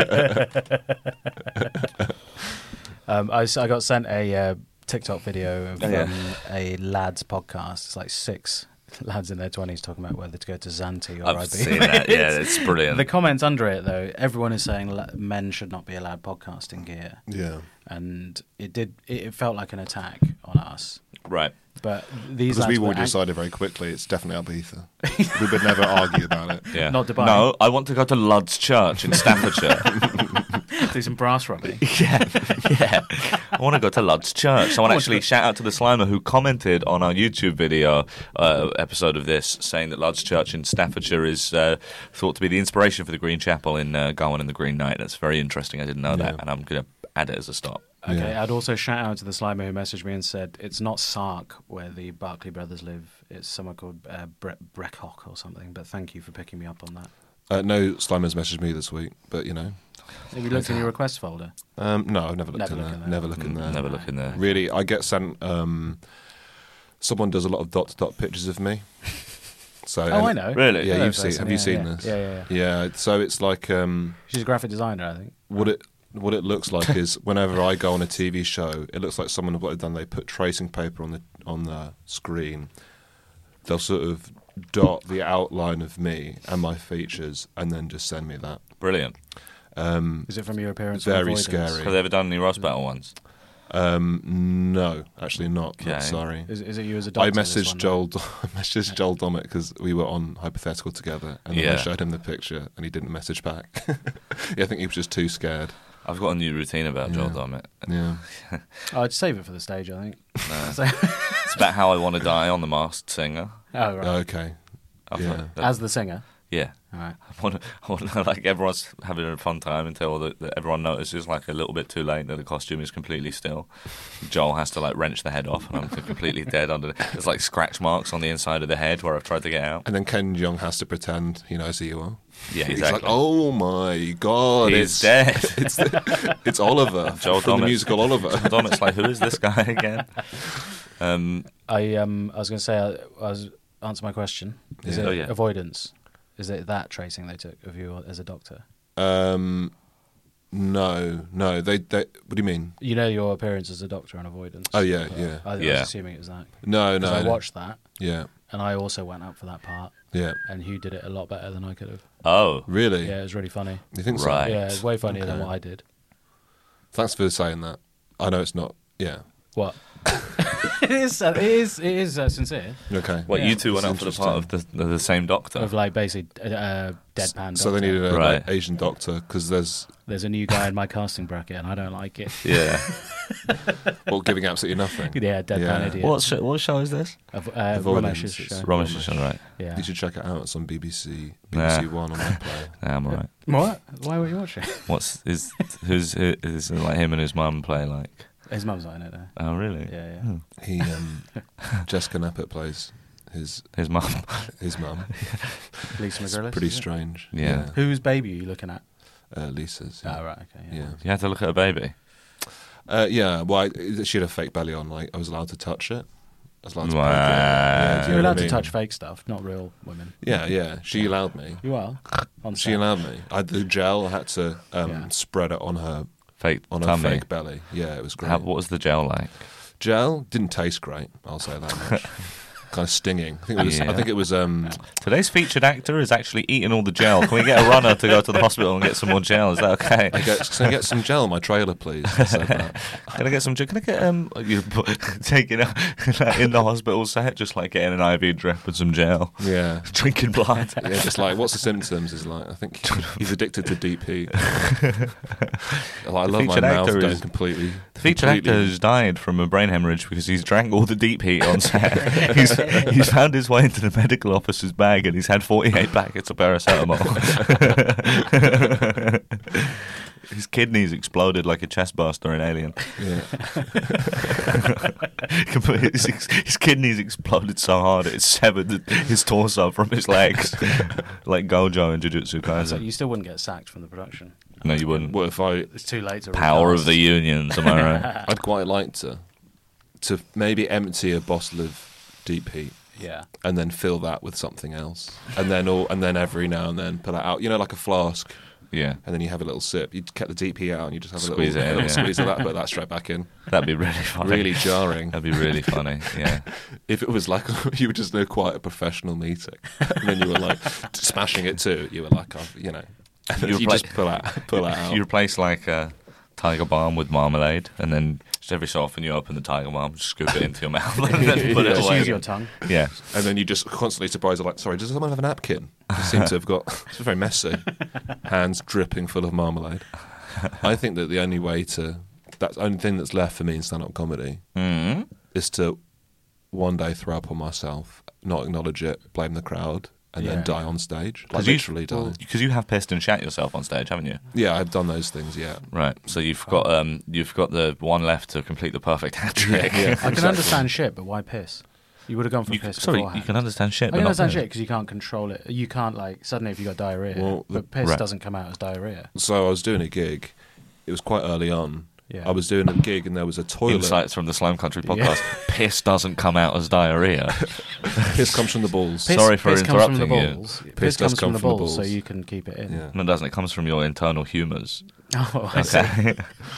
Um, I, s- I got sent a uh, TikTok video of Oh, yeah. um, a lads podcast. It's like six lads in their twenties talking about whether to go to Zante or I've I B. seen that. Yeah, it's brilliant. The comments under it, though, everyone is saying la- men should not be allowed podcasting gear, Yeah. and it did. It, it felt like an attack on us. Right. But these Because lads we were already act- decided very quickly it's definitely Ibiza. We would never argue about it. Yeah. Not Dubai. No, I want to go to Lud's Church in Staffordshire. do some brass rubbing. yeah, yeah. I want to go to Lud's Church. Someone actually shout out to the Slimer who commented on our YouTube video uh, episode of this, saying that Lud's Church in Staffordshire is uh, thought to be the inspiration for the Green Chapel in uh, Gawain and the Green Knight. That's very interesting. I didn't know that, Yeah. and I'm going to add it as a stop. Okay, Yeah. I'd also shout out to the Slimer who messaged me and said it's not Sark where the Barclay brothers live. It's somewhere called uh, Bre- Breckhock or something. But thank you for picking me up on that. Uh, no Slimer's messaged me this week, but you know. Have you looked in your request folder? Um, no, I've never looked Never in look there. in there. Never look in there. Never look in there. Really, I get sent. Um, someone does a lot of dot to dot pictures of me. So Oh, I know. Really? Yeah, I know you've the seen. person, Have you yeah, seen yeah. this? Yeah, yeah, yeah. Yeah. So it's like um, She's a graphic designer, I think. what it what it looks like is whenever I go on a T V show, it looks like someone what they've done. They put tracing paper on the on the screen. They'll sort of dot the outline of me and my features, and then just send me that. Brilliant. Um, Is it from your appearance? on Very Avoidance? scary. Have they ever done any Roast Battle ones? um, no, actually not. Okay. not sorry. Is, is it you as a doctor? I this messaged one, Joel. I messaged Joel Dommett because we were on Hypothetical together, and then I Yeah. showed him the picture, and he didn't message back. yeah, I think he was just too scared. I've got a new routine about Joel Yeah. Dommett. Yeah. I'd save it for the stage, I think. No. So- It's about how I want to die on The Masked Singer. oh, right. Okay. I've- Yeah. uh, As the singer. yeah. All right. I want, to, I want to, like everyone's having a fun time until the, the, everyone notices like a little bit too late that the costume is completely still. Joel has to like wrench the head off, and I'm completely dead under. There's like scratch marks on the inside of the head where I've tried to get out. And then Ken Jeong has to pretend he knows who you are. Yeah, He's exactly. like, oh my god, He's it's dead. It's the, it's Oliver Joel from the Dommett. musical Oliver. Dommett's like, who is this guy again? Um, I um I was going to say I, I was answer my question. Is Yeah. it Oh, yeah. avoidance? Is it that tracing they took of you as a doctor? Um, no, no. They, they. What do you mean? You know your appearance as a doctor on avoidance. Oh, yeah, Uh, yeah. I, I Yeah. was assuming it was that. No, 'Cause no. I no. watched that, Yeah, and I also went up for that part, yeah. and Hugh did it a lot better than I could have. oh, Really? Yeah, it was really funny. You think so? Right. Yeah, it's way funnier than Okay. what I did. Thanks for saying that. I know it's not. Yeah. What? it is. Uh, it is. It is uh, sincere. Okay. what Yeah. you two went That's up for the part of the, the, the same doctor? Of like basically uh, deadpan. So they doctor. needed a Right. like, Asian doctor because there's There's a new guy in my casting bracket, and I don't like it. Yeah. well giving absolutely nothing. Yeah, deadpan Yeah. idiot. what show, what show is this? Of, uh, Avoidance. Ramesh's show. Ramesh's show, right? Yeah. You should check it out. It's on B B C, B B Nah. C One on iPlayer. Nah, I'm alright. What? Why were you watching? What's is who's who, is it like him and his mum play like? His mum's not in it though. Oh really? Yeah, yeah. Hmm. He, um, Jessica Knappett plays his His mum. his mum. Lisa It's McGrillis. pretty is it? strange. Yeah. Whose baby are you looking at? Uh, Lisa's. Oh, right, okay. Yeah. Yeah. You had to look at a baby. Uh, yeah. Well, I, she had a fake belly on. Like I was allowed to touch it. I was allowed to Wow. poke it. Yeah, do you You're know allowed what I to mean? touch fake stuff, not real women. Yeah, yeah. She allowed me. You are. On She set. allowed me. I had the gel. I had to um, Yeah. spread it on her Fake on tummy. her fake belly. Yeah, it was great. How, what was the gel like? Gel didn't taste great. I'll say that much. Kind of stinging. I think it was. Yeah. I think it was. Um, Today's featured actor is actually eating all the gel. Can we get a runner to go to the hospital and get some more gel? Is that okay? I get, can I get some gel in my trailer, please? I said that. Can I get some? Can I get um? You taking out in the hospital set, just like getting an I V drip and some gel, Yeah. drinking blood. Yeah, just like, what's the symptoms? Is like, I think he's addicted to deep heat. Like, I love my featured mouth actor going is- completely. The featured completely- actor has died from a brain hemorrhage because he's drank all the deep heat on set. he's, he's found his way into the medical officer's bag and he's had forty-eight packets of paracetamol. His kidneys exploded like a chest burster in Alien. Yeah. his, his kidneys exploded so hard it severed his torso from his legs, like Gojo in Jujutsu So Kaisen. you still wouldn't get sacked from the production. No, you wouldn't. What if I? It's too late to Power of recast. the unions, am I right? I'd quite like to, to maybe empty a bottle of deep heat Yeah. and then fill that with something else, and then all, and then every now and then pull it out. You know, like a flask. Yeah, And then you have a little sip. You get the deep heat out, and you just have a Squeeze little, it in, a little yeah. squeeze of that, put that straight back in. that'd be really funny. Really jarring. That'd be really funny. Yeah. If it was like you were just in a quite a professional meeting, and then you were like smashing it too, you were like, oh, you know, and then You you, repla- just pull that, pull that out. You replace like a Tiger Balm with marmalade, and then just every so often you open the Tiger Balm, scoop it into your mouth, and then put it Just away. use your again. tongue. Yeah. And then you just constantly surprised, like, sorry, does someone have a napkin? You seem to have got, it's very messy, hands dripping full of marmalade. I think that the only way to, that's the only thing that's left for me in stand-up comedy Mm-hmm. is to one day throw up on myself, not acknowledge it, blame the crowd, and Yeah. then die on stage. Like, you, literally die. Because you have pissed and shat yourself on stage, haven't you? Yeah, I've done those things, yeah. Right. So you've got um you've got the one left to complete the perfect hat trick. Yeah, I can exactly. understand shit, but why piss? You would have gone for You, piss sorry, beforehand. you can understand shit, I but can not understand piss. shit because you can't control it. You can't, like, suddenly if you got diarrhea, Well, the- but piss Right. doesn't come out as diarrhea. So I was doing a gig. It was quite early on. Yeah. I was doing a gig and there was a toilet. Insights from the Slime Country Yeah. podcast. Piss doesn't come out as diarrhea. Piss comes from the balls. Piss, Sorry for piss comes from the interrupting you. balls. Piss, Piss comes does from come the from the balls, so balls. you can keep it in. Yeah. No, it doesn't. It comes from your internal humours. Oh, I see. Okay.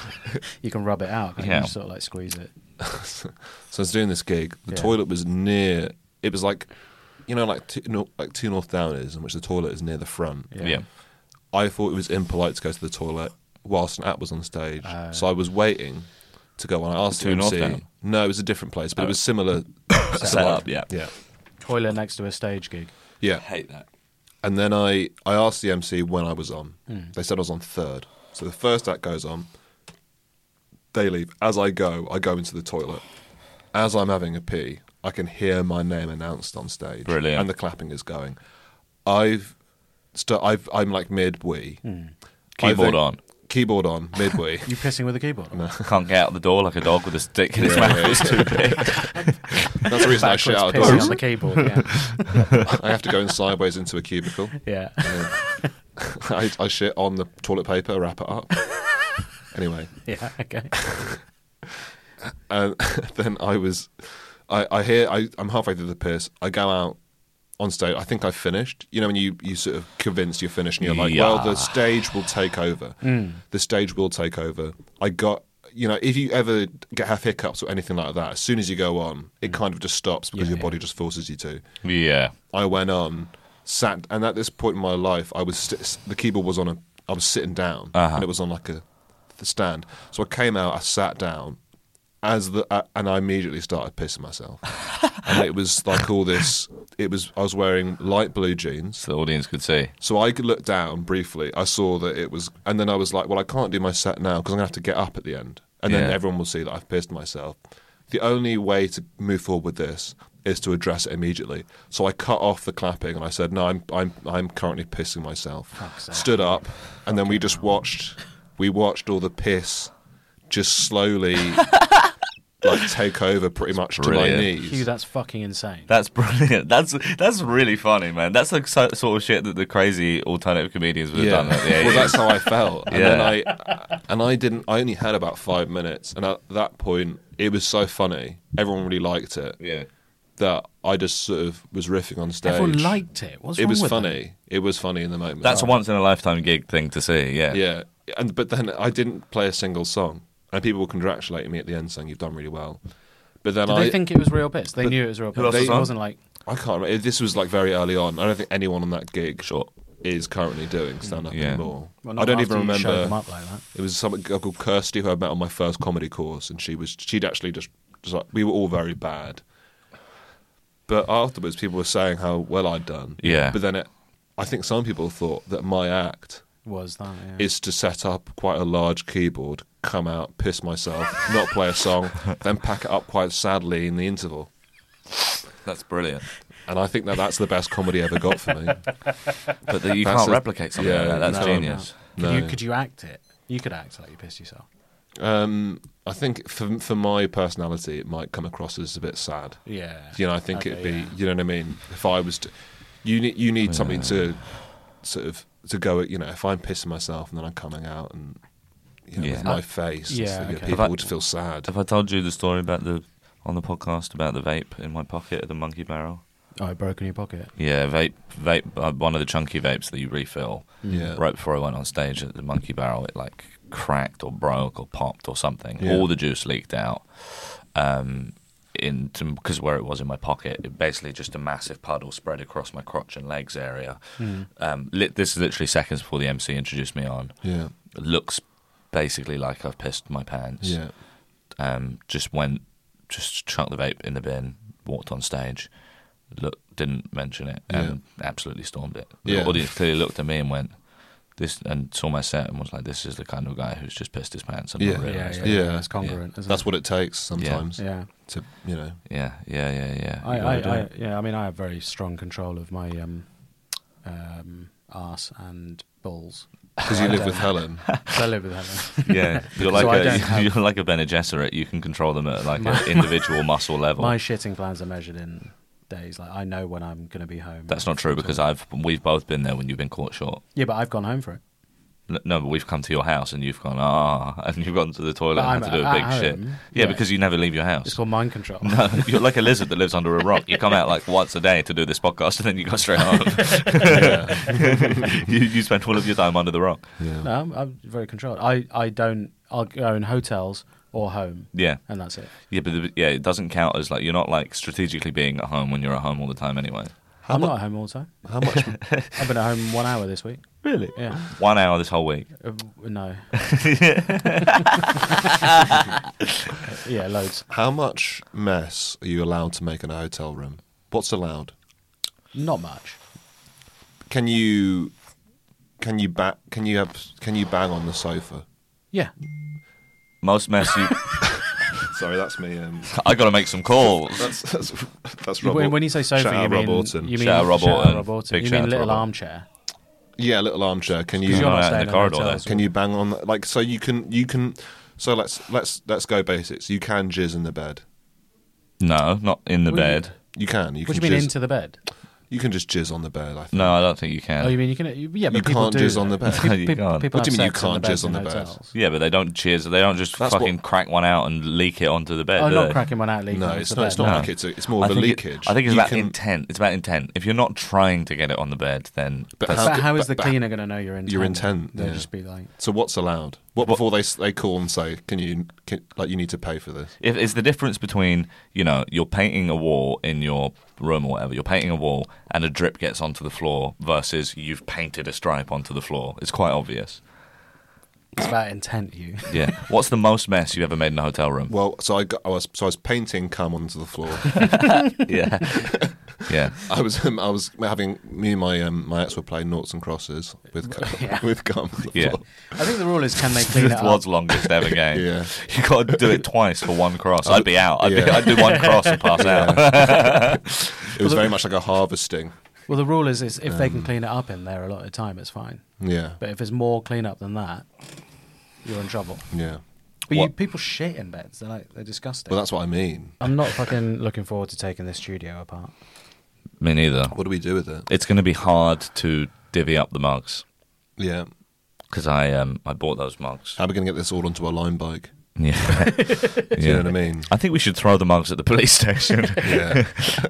You can rub it out. Can't Yeah. You just sort of like squeeze it. So I was doing this gig. The Yeah. toilet was near. It was like, you know, like two, no, like two North Downers, in which the toilet is near the front. Yeah. Yeah. I thought it was impolite to go to the toilet whilst an act was on stage, Oh. so I was waiting to go on. I asked To the North M C. Down? No, it was a different place, but Oh. it was similar Set up, yeah. Yeah, Toilet next to a stage gig. yeah. hate that. And then I, I asked the M C when I was on. Mm. They said I was on third. So the first act goes on. They leave. As I go, I go into the toilet. As I'm having a pee, I can hear my name announced on stage. Brilliant. And the clapping is going. I've, st- I've I'm like mid-wee. Keyboard on. Keyboard on, mid-wee. You pissing with a keyboard? Can't get out the door like a dog with a stick in his Yeah, mouth. yeah, It's too big. That's the reason I shit out of Pissing doors. on the keyboard. Yeah. I have to go in sideways into a cubicle. yeah. I, I shit on the toilet paper, wrap it up. Anyway, Yeah. Okay. and then I was, I, I hear, I, I'm halfway through the piss. I go out on stage. I think I've finished. You know, when you, you sort of convinced you're finished and you're like, Yeah. well, the stage will take over. The stage will take over. I got, you know, if you ever get have hiccups or anything like that, as soon as you go on, it kind of just stops because Yeah, your body yeah. just forces you to. Yeah. I went on, sat, and at this point in my life, I was st- the keyboard was on a, I was sitting down, Uh-huh. and it was on like a the stand. So I came out, I sat down, as the uh, and I immediately started pissing myself, and it was like all this. It was I was wearing light blue jeans, So the audience could see. so I could look down briefly. I saw that it was, and then I was like, well, I can't do my set now because I'm gonna have to get up at the end, and then Yeah. everyone will see that I've pissed myself. The only way to move forward with this is to address it immediately. So I cut off the clapping and I said, "No, I'm I'm I'm currently pissing myself." sake. Stood up, and then we just watched. We watched all the piss just slowly like take over, pretty much to my brilliant. knees. Hugh, that's fucking insane. That's brilliant. That's that's really funny, man. That's the so, sort of shit that the crazy alternative comedians would have done at the eighties. Well, that's how I felt. And then Yeah. I and I didn't. I only had about five minutes, and at that point, it was so funny. Everyone really liked it. Yeah. That I just sort of was riffing on stage. Everyone liked it. What's it wrong was with funny. them? It was funny in the moment. That's a once in a lifetime gig thing to see. Yeah. yeah. And but then I didn't play a single song, and people were congratulating me at the end, saying you've done really well. But then Did I they think it was real piss? They But knew it was real who else piss. was It on? wasn't like I can't remember. This was like very early on. I don't think anyone on that gig Sure. is currently doing stand up Yeah. anymore. well, not I don't after even you showed remember. them up like that. It was some girl called Kirsty who I met on my first comedy course, and she was she'd actually just, just like, we were all very bad. But afterwards, people were saying how well I'd done. Yeah. But then it, I think some people thought that my act Was that? Yeah. is to set up quite a large keyboard, come out, piss myself, not play a song, then pack it up quite sadly in the interval. That's brilliant. And I think that that's the best comedy ever got for me. But the, you That's can't a- replicate something yeah, like that. That's no, genius. Could No. you could you act it? You could act like you pissed yourself. Um, I think for for my personality, it might come across as a bit sad. Yeah. You know, I think Okay, it'd be, yeah. you know what I mean? If I was to, you need, you need something to sort of, to go, you know, if I'm pissing myself and then I'm coming out and, you know, Yeah. with my face, yeah, it's like, okay. people Have I- would feel sad. Have I told you the story about the on the podcast about the vape in my pocket at the Monkey Barrel? Oh, it broke in your pocket. Yeah, vape, vape. Uh, one of the chunky vapes that you refill. Yeah. Right before I went on stage at the Monkey Barrel, it like cracked or broke or popped or something. Yeah. All the juice leaked out. Um, into because where it was in my pocket, it basically just a massive puddle spread across my crotch and legs area. Um, lit, this is literally seconds before the M C introduced me on. Yeah. It looks basically like I've pissed my pants. Yeah. Um, just went, just chucked the vape in the bin, walked on stage, look, didn't mention it, and absolutely stormed it. The Yeah. audience clearly looked at me and went, "This," and saw my set and was like, "This is the kind of guy who's just pissed his pants." And Yeah. not Yeah, realised yeah, it. Yeah. It's congruent. Isn't That's it? what it takes sometimes Yeah. to, you know. yeah, yeah, yeah, yeah. I, You I, gotta do I, it. yeah, I mean, I have very strong control of my um, um, arse and balls. Because you I live don't- with Helen. I live with Helen. Yeah, you're So I like don't a have- you're like a Bene Gesserit. You can control them at like an individual muscle level. My shitting plans are measured in days. Like I know when I'm going to be home. That's not true because I've we've both been there when you've been caught short. Yeah, but I've gone home for it. N- No, but we've come to your house and you've gone ah, and you've gone to the toilet But and had I'm to do a at big home, shit. Yeah, yeah. because you never leave your house. It's called mind control. No, you're like a lizard that lives under a rock. You come out like once a day to do this podcast, and then you go straight home. you, you spend all of your time under the rock. Yeah. No, I'm, I'm very controlled. I, I don't. I'll go in hotels or home, Yeah, and that's it. yeah, but the, yeah, it doesn't count as like you're not like strategically being at home when you're at home all the time anyway. How I'm mu- not at home all the time. How much? I've been at home one hour this week. Really? Yeah. One hour this whole week. Uh, no. yeah, loads. How much mess are you allowed to make in a hotel room? What's allowed? Not much. Can you can you ba- Can you have? Can you bang on the sofa? Yeah. Most mess you. Sorry, that's me. Um, I got to make some calls. that's that's that's You- Rob. when, when you say sofa, Shout you out mean Rob Orton. you mean Shout out Rob shout out Orton. Rob Orton. Big You shout mean out to little Rob. armchair? Yeah, a little armchair. Can Because you you're not not out in staying the in corridor, hotels. though. can you bang on the- like so you can you can so let's let's let's go basics. You can jizz in the bed. No, not in the Well, you- bed. You can. You What do can you mean jizz, into the bed? You can just jizz on the bed. I think. No, I don't think you can. Oh, you mean you can? You, yeah, but You people can't do. jizz on though. the bed. People, You people, can't. people What do have you mean you sex in can't the beds jizz on in the bed? hotels. Yeah, but they don't cheers. They don't just That's fucking what- crack one out and leak it onto the bed. Oh, do not they? cracking one out, leaking No, onto it's the not. It's bed. not No. like it's. A, it's more I of a think it- leakage. I think it's You about can- intent. It's about intent. If you're not trying to get it on the bed, then But that's- But How- how is but- the but- cleaner going to know your intent? Your intent, They'll yeah. just be like, So what's allowed? What before they s- they call and say, can you can, like you need to pay for this? if it's the difference between, you know, you're painting a wall in your room or whatever, you're painting a wall and a drip gets onto the floor versus you've painted a stripe onto the floor. It's quite obvious. it's about intent, you. Yeah. What's the most mess you ever made in a hotel room? Well, so I, got, I was so I was painting cum onto the floor. Yeah. Yeah. I was um, I was having me and my um, my ex were playing noughts and crosses with cum, Yeah. with cum. On the Yeah. floor. I think the rule is, can they clean it This up? was longest ever game. Yeah. You got to do it twice for one cross. I'd be out. I'd, be, Yeah. I'd do one cross and pass out. It was very much like a harvesting. Well, the rule is, is if they Um, can clean it up in there a lot of the time, it's fine. Yeah, But if it's more clean up than that, you're in trouble. yeah. But you, What- people shit in beds. They're like, they're disgusting. Well, that's what I mean. I'm not fucking looking forward to taking this studio apart. Me neither. What do we do with it? It's going to be hard to divvy up the mugs Yeah. because I um I bought those mugs. How are we going to get this all onto a line bike? Yeah. Do you know what I mean? I think we should throw the mugs at the police station. Yeah.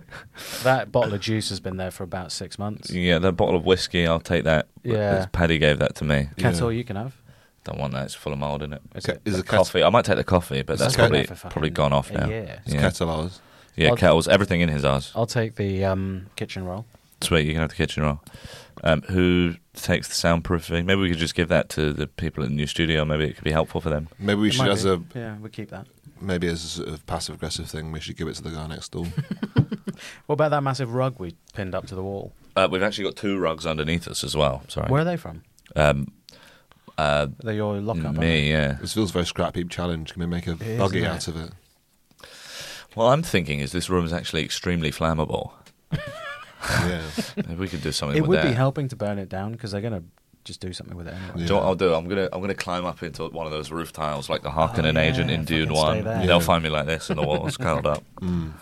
That bottle of juice has been there for about six months. Yeah, that bottle of whiskey, I'll take that. Yeah. Paddy gave that to me. Kettle you can have. Don't want that. It's full of mould in it. Is Ke- it? Is The a ket- coffee. I might take the coffee, but It's that's been probably there for fucking probably gone off a now. year. Yeah, kettle ours? yeah. I'll- Kettles. Everything in his ours. I'll take the um, kitchen roll. Sweet. You can have the kitchen roll. Um, who takes the soundproofing? Maybe we could just give that to the people in the new studio. Maybe it could be helpful for them. Maybe we It should, might as be. a Yeah, we'll keep that. maybe as a sort of passive aggressive thing, we should give it to the guy next door. What about that massive rug we pinned up to the wall? Uh, we've actually got two rugs underneath us as well. Sorry. Where are they from? Um, uh, They're your lock-up. aren't they? me, yeah. This feels very scrap heap challenge. Can we make a is, buggy isn't out it? of it? Well, I'm thinking is this room is actually extremely flammable. Yeah. Maybe we could do something It with would that. be helping to burn it down because they're going to just do something with it anyway. Do you know what I'll do? I'm gonna I'm gonna climb up into one of those roof tiles like the Harkonnen Oh, agent yeah, in Dune fucking stay One. there. They'll Yeah. find me like this in the walls, curled up. Mm.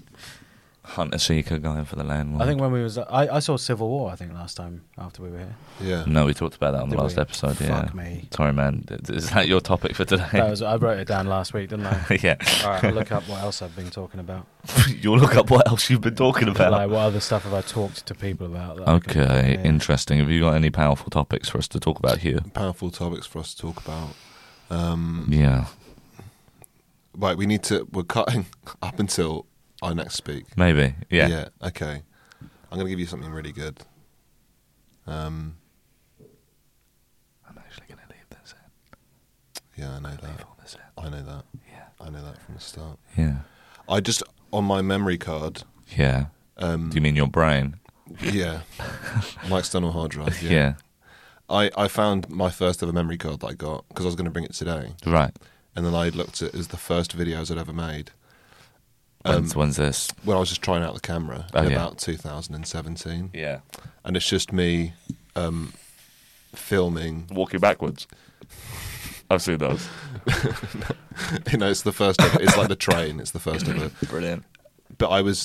Hunter seeker going for the land. I think when we was, I, I saw Civil War. I think last time after we were here. Yeah. No, we talked about that on the Did last we? episode. Fuck yeah. me. Sorry, man. Is that your topic for today? That was, I wrote it down last week, didn't I? yeah. All right, I'll look up what else I've been talking about. You'll look up what else you've been talking about. Like, what other stuff have I talked to people about? that I can- Okay, yeah. interesting. Have you got any powerful topics for us to talk about here? Powerful topics for us to talk about. Um, Yeah, Right, we need to. We're cutting up until I next speak. maybe. Yeah. Yeah. Okay. I'm going to give you something really good. Um. I'm actually going to leave this in. Yeah, I know Leave that. all this in. I know that. Yeah. I know that from the start. Yeah. I just on my memory card. Yeah. Um, Do you mean your brain? Yeah. My external hard drive. Yeah. Yeah. I, I found my first ever memory card that I got because I was going to bring it today, Right. and then I looked at it as the first videos I'd ever made. When's, when's this? When I was just trying out the camera Oh, in yeah. about two thousand seventeen, Yeah. and it's just me um, filming. Walking backwards. I've seen those. You know, it's the first. Ever, it's like the train. It's the first ever. Brilliant. But I was,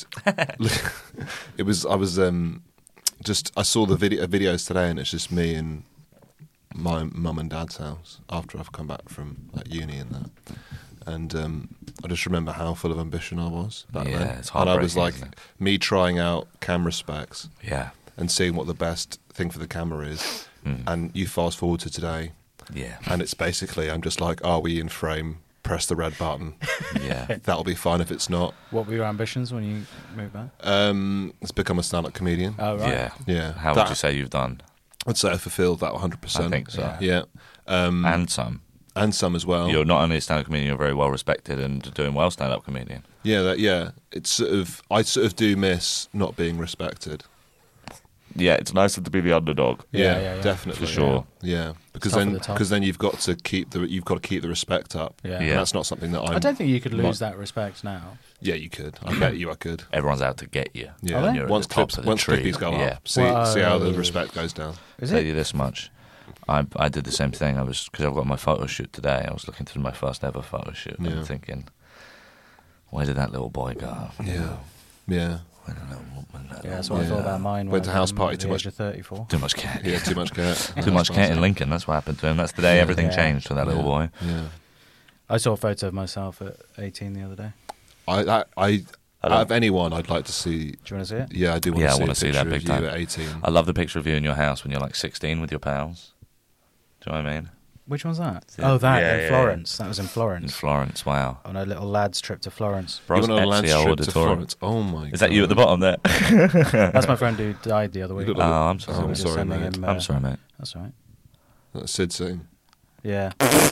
it was. I was um, just. I saw the video videos today, and it's just me and my mum and dad's house after I've come back from like uni and that. And um, I just remember how full of ambition I was back Yeah, then. it's and I was heartbreaking, like, isn't it? me trying out camera specs Yeah. and seeing what the best thing for the camera is. Mm. And you fast forward to today, Yeah. and it's basically I'm just like, are we in frame? Press the red button. Yeah. That'll be fine if it's not. What were your ambitions when you moved back? Um, let's become a stand-up comedian. Oh, right. Yeah. Yeah. How That- would you say you've done? I'd say I fulfilled that one hundred percent. I think so. Yeah. Yeah. Um, And some. and some as well. You're not only a stand-up comedian, you're very well respected and doing well stand-up comedian. Yeah, that, yeah. It's sort of I sort of do miss not being respected. yeah, it's nicer to be the underdog. Yeah, Yeah, yeah, yeah. definitely For sure. Yeah, because tough then at the top. because then you've got to keep the you've got to keep the respect up. Yeah. And Yeah. that's not something that I'm, I don't think you could lose What? that respect now. Yeah, you could. I bet you I could. Everyone's out to get you. Yeah. Are they? When you're at Once the top clips of the once tree. clippies go yeah. up, see Whoa. see how the respect goes down. Is Tell it? you this much. I I did the same thing. I was because I've got my photo shoot today. I was looking through my first ever photo shoot Yeah. and thinking, where did that little boy go? Yeah, yeah, Where did that woman- that Yeah, that's little what I Yeah. thought about mine. Went when to house I'm party at too the much- age of thirty-four. Too much cat. yeah. Too much cat. Too much cat in Lincoln. That's what happened to him. That's the day Yeah. everything Yeah. changed for that little boy. Yeah. I saw a photo of myself at eighteen the other day. I I, I I out don't- of anyone, I'd like to see. Do you want to see it? Yeah, I do want Yeah, I to see wanna a see that picture big of you time. at eighteen. I love the picture of you in your house when you're like sixteen with your pals. Do you know what I mean? Which one's that? Yeah. Oh, that Yeah, in yeah, Florence. That was in In Florence. Florence. Wow. On a little lad's trip to Florence. You went on a Bros land Ezio trip to Auditorium. Florence. Oh my! Is that you at the bottom there? That's my friend who died the other week. You Oh, got like I'm a- sorry. Oh, So we're I'm just sorry, sending mate. him, uh, I'm sorry, mate. That's all right. That's Sid Singh. Yeah. That's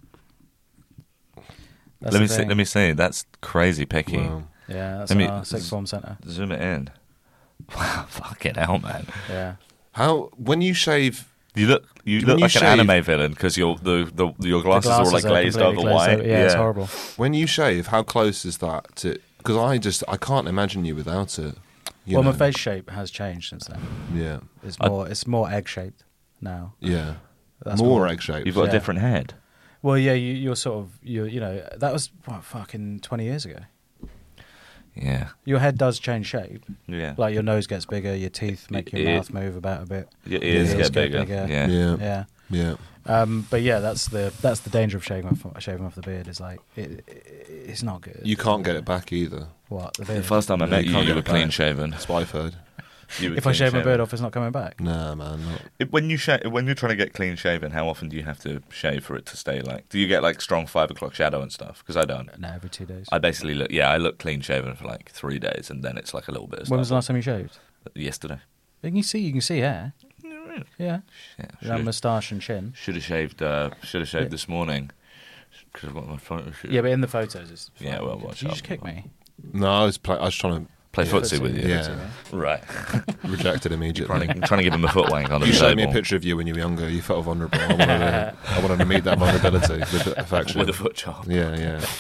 Let the me see. thing. Let me see. That's crazy picky. Wow. Yeah, that's Let me- our sixth form centre. Zoom it in. Wow, fucking hell, man. Yeah. How when you shave? You look. You When look you like shave- an anime villain because your the, the your glasses, The are all like glazed over completely glazed white. over. Yeah, it's horrible. When you shave, how close is that to? Because I just I can't imagine you without it. You Well, know? my face shape has changed since then. Yeah, It's I- more. It's more egg shaped now. yeah. That's More what- egg shaped. You've got Yeah. a different head. Well, yeah, you, you're sort of you. You know, that was what fucking twenty years ago. Yeah. Your head does change shape. Yeah. Like your nose gets bigger, your teeth make your It- mouth move about a bit. Your ears Your get bigger. bigger. Yeah. Yeah, Yeah. yeah. Um, but yeah, that's the that's the danger of shaving off shaving off the beard. Is like it, it it's not good. You can't get it back either. What the The beard? first time I No, met you you, can't you get were it back. clean shaven. That's what I've heard. You were If I shave my clean-shaven. beard off, it's not coming back. Nah, man. Not. It- When you shave, when you're trying to get clean shaven, how often do you have to shave for it to stay like? Do you get like strong five o'clock shadow and stuff? Because I don't. No, every two days. I basically look. Yeah, I look clean shaven for like three days, and then it's like a little bit of When was the stubble. last time you shaved? Yesterday. You can see, you can see hair. Yeah, Yeah, yeah, moustache and chin. should have shaved. Uh, should have shaved Yeah. this morning because I've got my photo shoot. Yeah, but in the photos, it's Yeah, fine. well, watch Did you out. just kick me? No, I was play, I was trying Play Yeah. footsie with you. Yeah. Footsie, Right. to reject it immediately. trying, to, I'm trying to give him a foot wank under You the showed me a table picture of you when you were younger. You felt vulnerable. I wanted to, I wanted to meet that vulnerability with affection. with a foot chop. Yeah,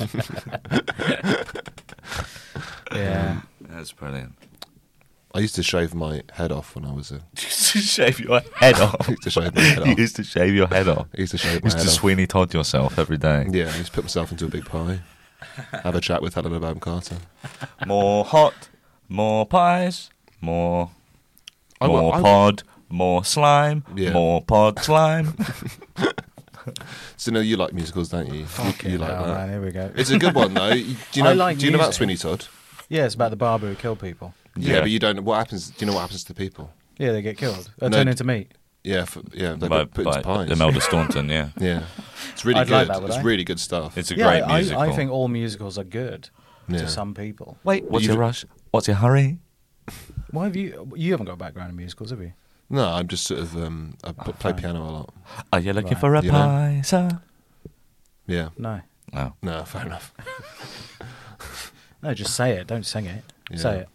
yeah. Yeah. That's brilliant. I used to shave my head off when I was a. You used to shave your head off. I used to shave my head You off. used to shave your head off. I used to shave You my used head to off. Sweeney Todd yourself every day. Yeah, I used to put myself into a big pie. Have a chat with Helena Bonham Carter. More hot, more pies, more, I wa- more I wa- pod, more slime, Yeah. more pod slime. So, no, you like musicals, don't you? You, you like oh, that. man, here we go. It's a good one, though. You- Do you know, I like do you know about music. Sweeney Todd? Yeah, it's about the barber who killed people. Yeah, Yeah. but you don't. What happens? Do you know what happens to people? Yeah, they get killed. They No, turn d- into meat. Yeah, for, yeah, they by put, put by into pies. Imelda Staunton, yeah. Yeah, it's really I'd good. like that, would it's I? really good stuff. It's a Yeah, great I, musical. I think all musicals are good Yeah. to some people. Wait, what's You- your rush? What's your hurry? Why have you? You haven't got a background in musicals, have you? No, I'm just sort of. Um, I p- play fine. piano a lot. Are you looking Right. for a You know? pie, sir? Yeah. No, Oh. No, fair enough. no, just say it. Don't sing it. Yeah. Say it.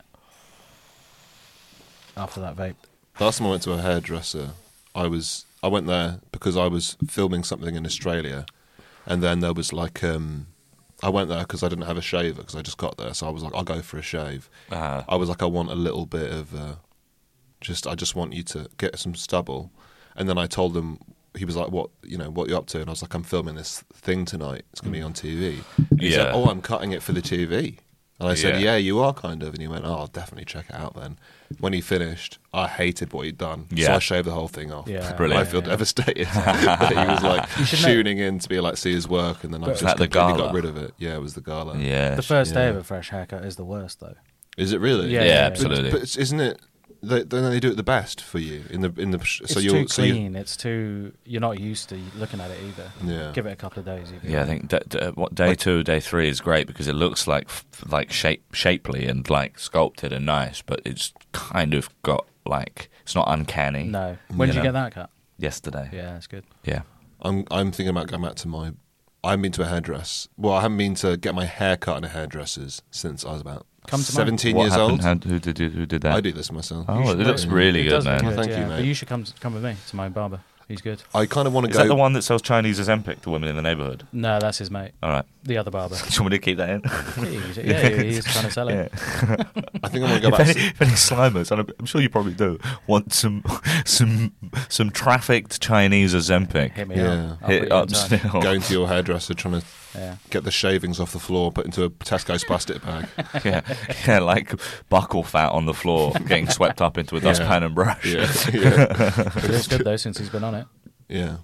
After that vape. Last time I went to a hairdresser, I was I went there because I was filming something in Australia, and then there was like um, I went there because I didn't have a shaver because I just got there, so I was like, I'll go for a shave. Ah. I was like, I want a little bit of, uh, just I just want you to get some stubble, and then I told him. He was like, "What you know? What you up to?" And I was like, "I'm filming this thing tonight. It's going to be on T V." And he said, Yeah. "Oh, I'm cutting it for the T V." And I said, Yeah. "Yeah, you are kind of." And he went, "Oh, I'll definitely check it out then." When he finished, I hated what he'd done, so Yeah. I shaved the whole thing off. Yeah, And Brilliant. I feel yeah. devastated that he was like should know- tuning in to be like see his work, and then I But- just Was that the completely gala? got rid of it. Yeah, it was the gala. Yeah. The first day yeah. of a fresh haircut is the worst, though. Is it really? Yeah, Yeah, yeah, yeah. absolutely. But, but isn't it? They, then they do it the best for you in the in the. So It's you're too so you- clean. It's too. You're not used to looking at it either. Yeah. Give it a couple of days. you'll be Yeah, I right. think d- d- what day two, day three is great because it looks like f- like shape shapely and like sculpted and nice, but it's kind of got like it's not uncanny. No. When You did you know? get that cut? Yesterday. Yeah, that's good. Yeah. I'm I'm thinking about going back to my I haven't been to a hairdress. Well, I haven't been to get my hair cut in a hairdresser's since I was about Come to mine. seventeen What years happened? old. How, who did you, who did that? I do this myself. Oh, You it should looks do really It good, does man. look good, Thank you, yeah. mate. But you should come come with me to my barber. He's good. I kind of want to Is go. that the one that sells Chinese Ozempic to women in the neighbourhood? No, that's his mate. All right. The other barber. Do you want me to keep that in? yeah, he's, yeah, he's trying to sell it. Yeah. I think I want to go if, back. any, if any slimers, and I'm, I'm sure you probably do, want some some some trafficked Chinese Ozempic. Hit me Yeah. up. I'll Hit put you in up touch. still. Going to your hairdresser, trying to Yeah. get the shavings off the floor, put into a Tesco's plastic bag. yeah, yeah, like buckle fat on the floor, getting swept up into a dustpan and brush. Yeah, yeah, He looks good though since he's been on it. yeah.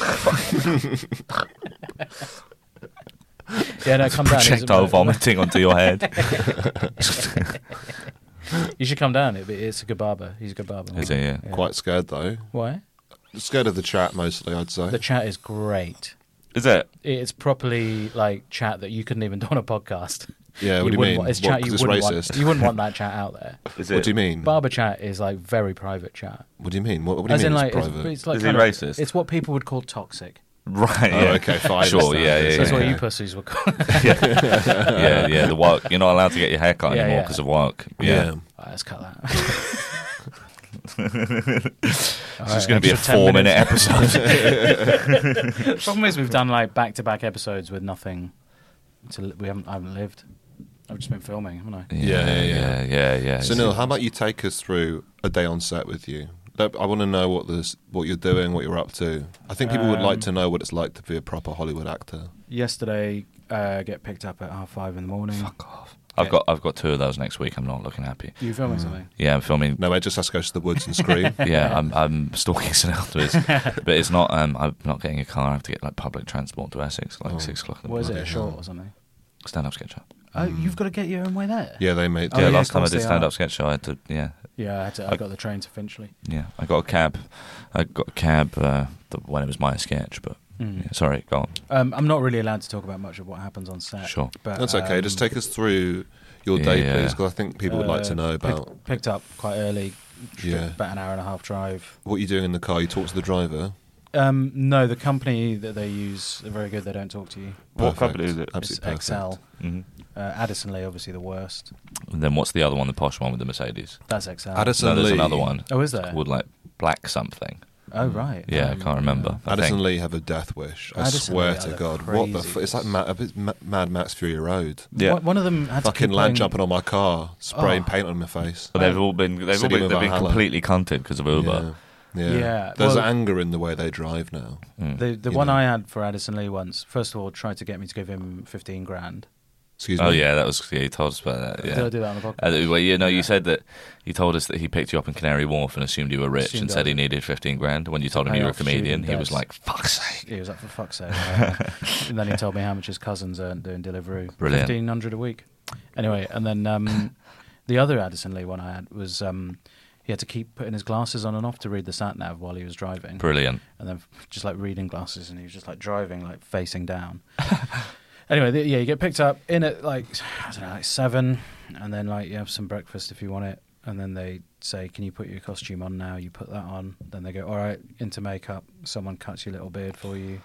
Yeah, no, come down. He's- Projectile vomiting onto your head. You should come down. It, it's a good barber. He's a good barber. Is he? Yeah. Quite scared though. Why? Scared of the chat mostly, I'd say. The chat is great. Is it? It's properly like chat that you couldn't even do on a podcast. Yeah, what do you wouldn't mean? Want, it's What, chat 'cause you it's wouldn't racist? want. You wouldn't want that chat out there. Is What do you mean? Barber chat is like very private chat. What do you mean? What, what do you As mean in, it's like, private? it's, it's like Is he kind of- racist? It's what people would call toxic. Right. Oh, Yeah. okay, fine. Sure. Yeah. Yeah. That's yeah, what yeah. you pussies would call. yeah, yeah, the work. You're not allowed to get your hair cut Yeah, anymore yeah. because of work. yeah. Yeah. Alright, let's cut that. This is going to be a four-minute episode. The problem is we've done like back-to-back episodes with nothing. To, li- we haven't. I haven't lived. I've just been filming, haven't I? Yeah, yeah, yeah, yeah, yeah. So Neil, how about you take us through a day on set with you? Let- I want to know what this, what you're doing, what you're up to. I think people would like Um, to know what it's like to be a proper Hollywood actor. Yesterday, uh, get picked up at half five in the morning. Fuck off. I've got I've got two of those next week. I'm not looking happy. You filming something? Yeah, I'm filming. No, Ed just has to go to the woods and scream. Yeah, I'm I'm stalking Saint afterwards, but it's not. Um, I'm not getting a car. I have to get like public transport to Essex, like Oh. six o'clock in the What is it? morning. A short or something? Stand up sketch show. Oh, you've got to get your own way there. Yeah, they made. Oh, yeah, yeah, last of time I course did they stand are. up sketch show, I had to. Yeah, Yeah, I, had to, I got the train to Finchley. yeah. I got a cab. I got a cab uh, the, when it was my sketch, but Mm. yeah, sorry, go on. Um, I'm not really allowed to talk about much of what happens on set. Sure. But, That's okay. um, Just take us through your Yeah, day, yeah. please, because I think people would like to uh, know pick- about Picked up quite early. Yeah. About an hour and a half drive. what you're doing in the car. You talk to the driver. Um, no, the company that they use are very good. They don't talk to you. What Perfect. company is it? It's Absolutely perfect. Excel. hmm Uh, Addison Lee, obviously the worst. And then what's the other one? The posh one with the Mercedes. That's Excel. Addison No, there's Lee. another one. Oh, is there? Called like Black something. Oh, right. Yeah, I Um, can't remember. I Addison think. Lee have a death wish. I Addison swear Lee are to the God, what the? F- crazies. it's like Mad, a bit Ma- Mad Max Fury Road. Yeah. One- One of them had to Fucking keep land putting- jumping on my car, spraying Oh. paint on my face. But they've all been they've all City been, of they've been Valhalla. completely cunted because of Uber. Yeah. Yeah. Yeah, There's well- anger in the way they drive now. Mm. The the You one know. I had for Addison Lee once, first of all, tried to get me to give him fifteen grand. Excuse me. Oh yeah, that was yeah. You told us about that. Yeah. Did I do that on the podcast? Uh, well, you know, you Yeah. said that you told us that he picked you up in Canary Wharf and assumed you were rich Assumed and I said he was- needed fifteen grand. When you told him pay you were a off comedian, student he was debts. like, "Fuck's sake!" He was like, for fuck's sake. Uh, and then he told me how much his cousins earned doing Deliveroo. Brilliant. fifteen hundred a week. Anyway, and then um, the other Addison Lee one I had was um, he had to keep putting his glasses on and off to read the sat nav while he was driving. Brilliant. And then just like reading glasses, and he was just like driving like facing down. Anyway, the, yeah, you get picked up in at like I don't know, like seven, and then like you have some breakfast if you want it, and then they say, "Can you put your costume on now?" You put that on. Then they go, "All right, into makeup." Someone cuts your little beard for you.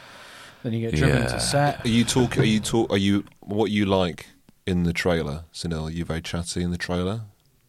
Then you get driven Yeah. to set. Are you talk? Are you talk? Are you what you like in the trailer, Sunil? Are you very chatty in the trailer?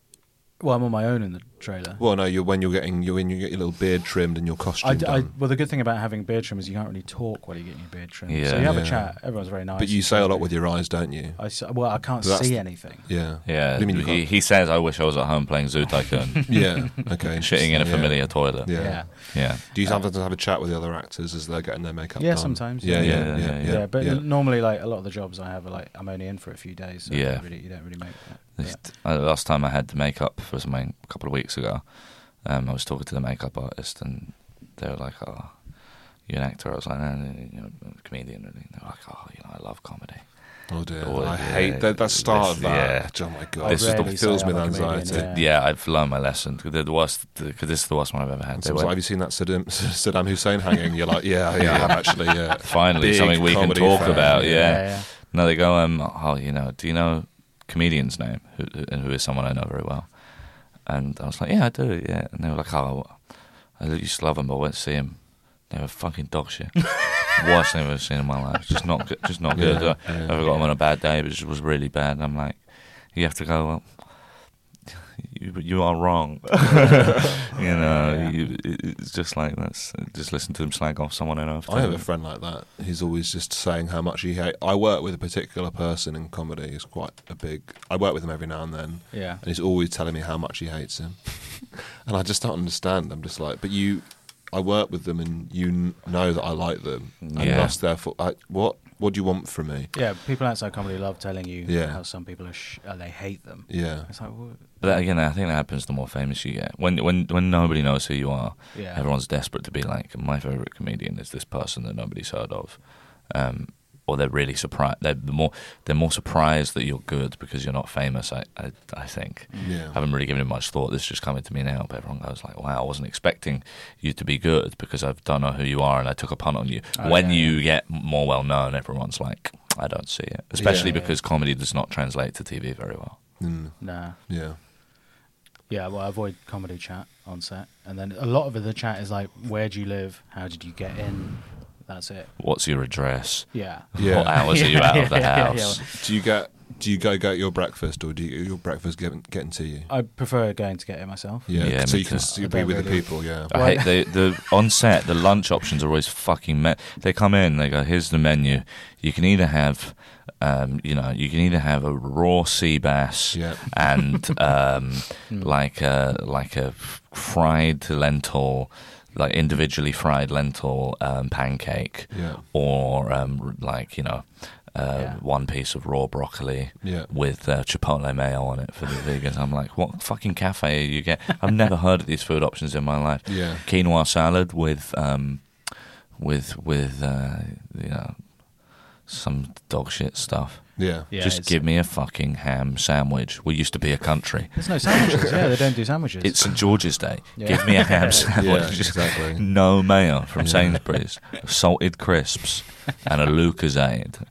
Well, I'm on my own in the trailer. Well, no. You're when you're getting you when you get your little beard trimmed and your costume I, d- I- done. well, the good thing about having beard trim is you can't really talk while you're getting your beard trimmed. Yeah. So you have Yeah. a chat. Everyone's very nice. But you say a lot with your eyes, don't you? I s- well, I can't That's- see anything. Yeah. Yeah. What do you mean you he, can't? he says, "I wish I was at home playing Zoo Tycoon, Yeah. Okay. shitting in a Yeah. familiar toilet." Yeah. Yeah. Yeah. Do you have to have a chat with the other actors as they're getting their makeup Yeah, done? sometimes, Yeah, yeah. yeah, Yeah, yeah, yeah, yeah. Yeah, but yeah. normally, like a lot of the jobs I have are like I'm only in for a few days. So Yeah. you don't really, you don't really make that. This- Yeah. uh, last time I had the makeup for something a couple of weeks ago, um, I was talking to the makeup artist, and they were like, "Oh, you're an actor?" I was like, "No, no, you know, I'm a comedian." And they were like, "Oh, you know, I love comedy." Oh dear, Oh, I yeah. hate that. That start This- of that. yeah. Oh my god, I This is the- rarely fills say me with I'm a comedian, anxiety. yeah. Yeah, I've learned my lesson. The the worst, because this is the worst one I've ever had. And They someone's like, went, have you seen that Saddam, Saddam Hussein hanging? You're like, yeah, yeah, I have actually. Yeah, Finally, Big something we can comedy talk fan, about. yeah. Yeah. Yeah, yeah. No, they go, um, oh, you know, do you know comedian's name? Who, and who is someone I know very well? And I was like, yeah, I do, yeah. And they were like, oh, I used to love him, but I went to see him. They were fucking dog shit. worst thing I've ever seen in my life. Just not good. Just not good. Yeah, I yeah. ever got him on a bad day, but it just was really bad. And I'm like, you have to go. Well, you, you are wrong. you know, Yeah. you, it's just like that's just listen to them slag off someone enough. I have a friend like that. He's always just saying how much he hates. I work with a particular person in comedy. He's quite a big. I work with him every now and then, Yeah. and he's always telling me how much he hates him. And I just don't understand. I'm just like, but you, I work with them, and you kn- know that I like them, and Yeah. thus therefore, I, what what do you want from me? Yeah, people outside comedy love telling you Yeah. how some people are sh- uh, they hate them. Yeah, It's like, well, But again, I think that happens the more famous you get. When when when nobody knows who you are, yeah, everyone's desperate to be like, my favorite comedian is this person that nobody's heard of, um, or they're really surprised. They're the more they're more surprised that you're good because you're not famous. I I, I think. yeah, I haven't really given it much thought. This is just coming to me now, but everyone goes like, "Wow, I wasn't expecting you to be good because I don't know who you are, and I took a punt on you." Oh, when yeah, you yeah. get more well known, everyone's like, "I don't see it," especially Yeah. because comedy does not translate to T V very well. mm, nah. yeah. Yeah, well, I avoid comedy chat on set, and then a lot of the chat is like, "Where do you live? How did you get in?" That's it. What's your address? Yeah. Yeah. What hours are you out of the Yeah, yeah, yeah. house? Do you get do you go get your breakfast, or do you get your breakfast getting getting to you? I prefer going to get it myself. Yeah, Yeah, so me you can too. so you I be don't with the really- people. Yeah, I hate the the on set. The lunch options are always fucking. Me- they come in. They go, "Here's the menu. You can either have, um, you know, you can either have a raw sea bass yeah, and um, like a like a fried lentil, like individually fried lentil um, pancake, yeah, or um, like you know." Uh, Yeah. One piece of raw broccoli yeah. with uh, chipotle mayo on it for the vegans. I'm like, what fucking cafe are you get? I've never heard of these food options in my life. Yeah. Quinoa salad with um, with with uh, you know some dog shit stuff. Yeah. Yeah, Just it's- give me a fucking ham sandwich. We used to be a country. There's no sandwiches. Yeah, they don't do sandwiches. It's St George's Day. Yeah. Give me a ham sandwich. Yeah, Just exactly. no mayo from Sainsbury's, salted crisps, and a Lucozade.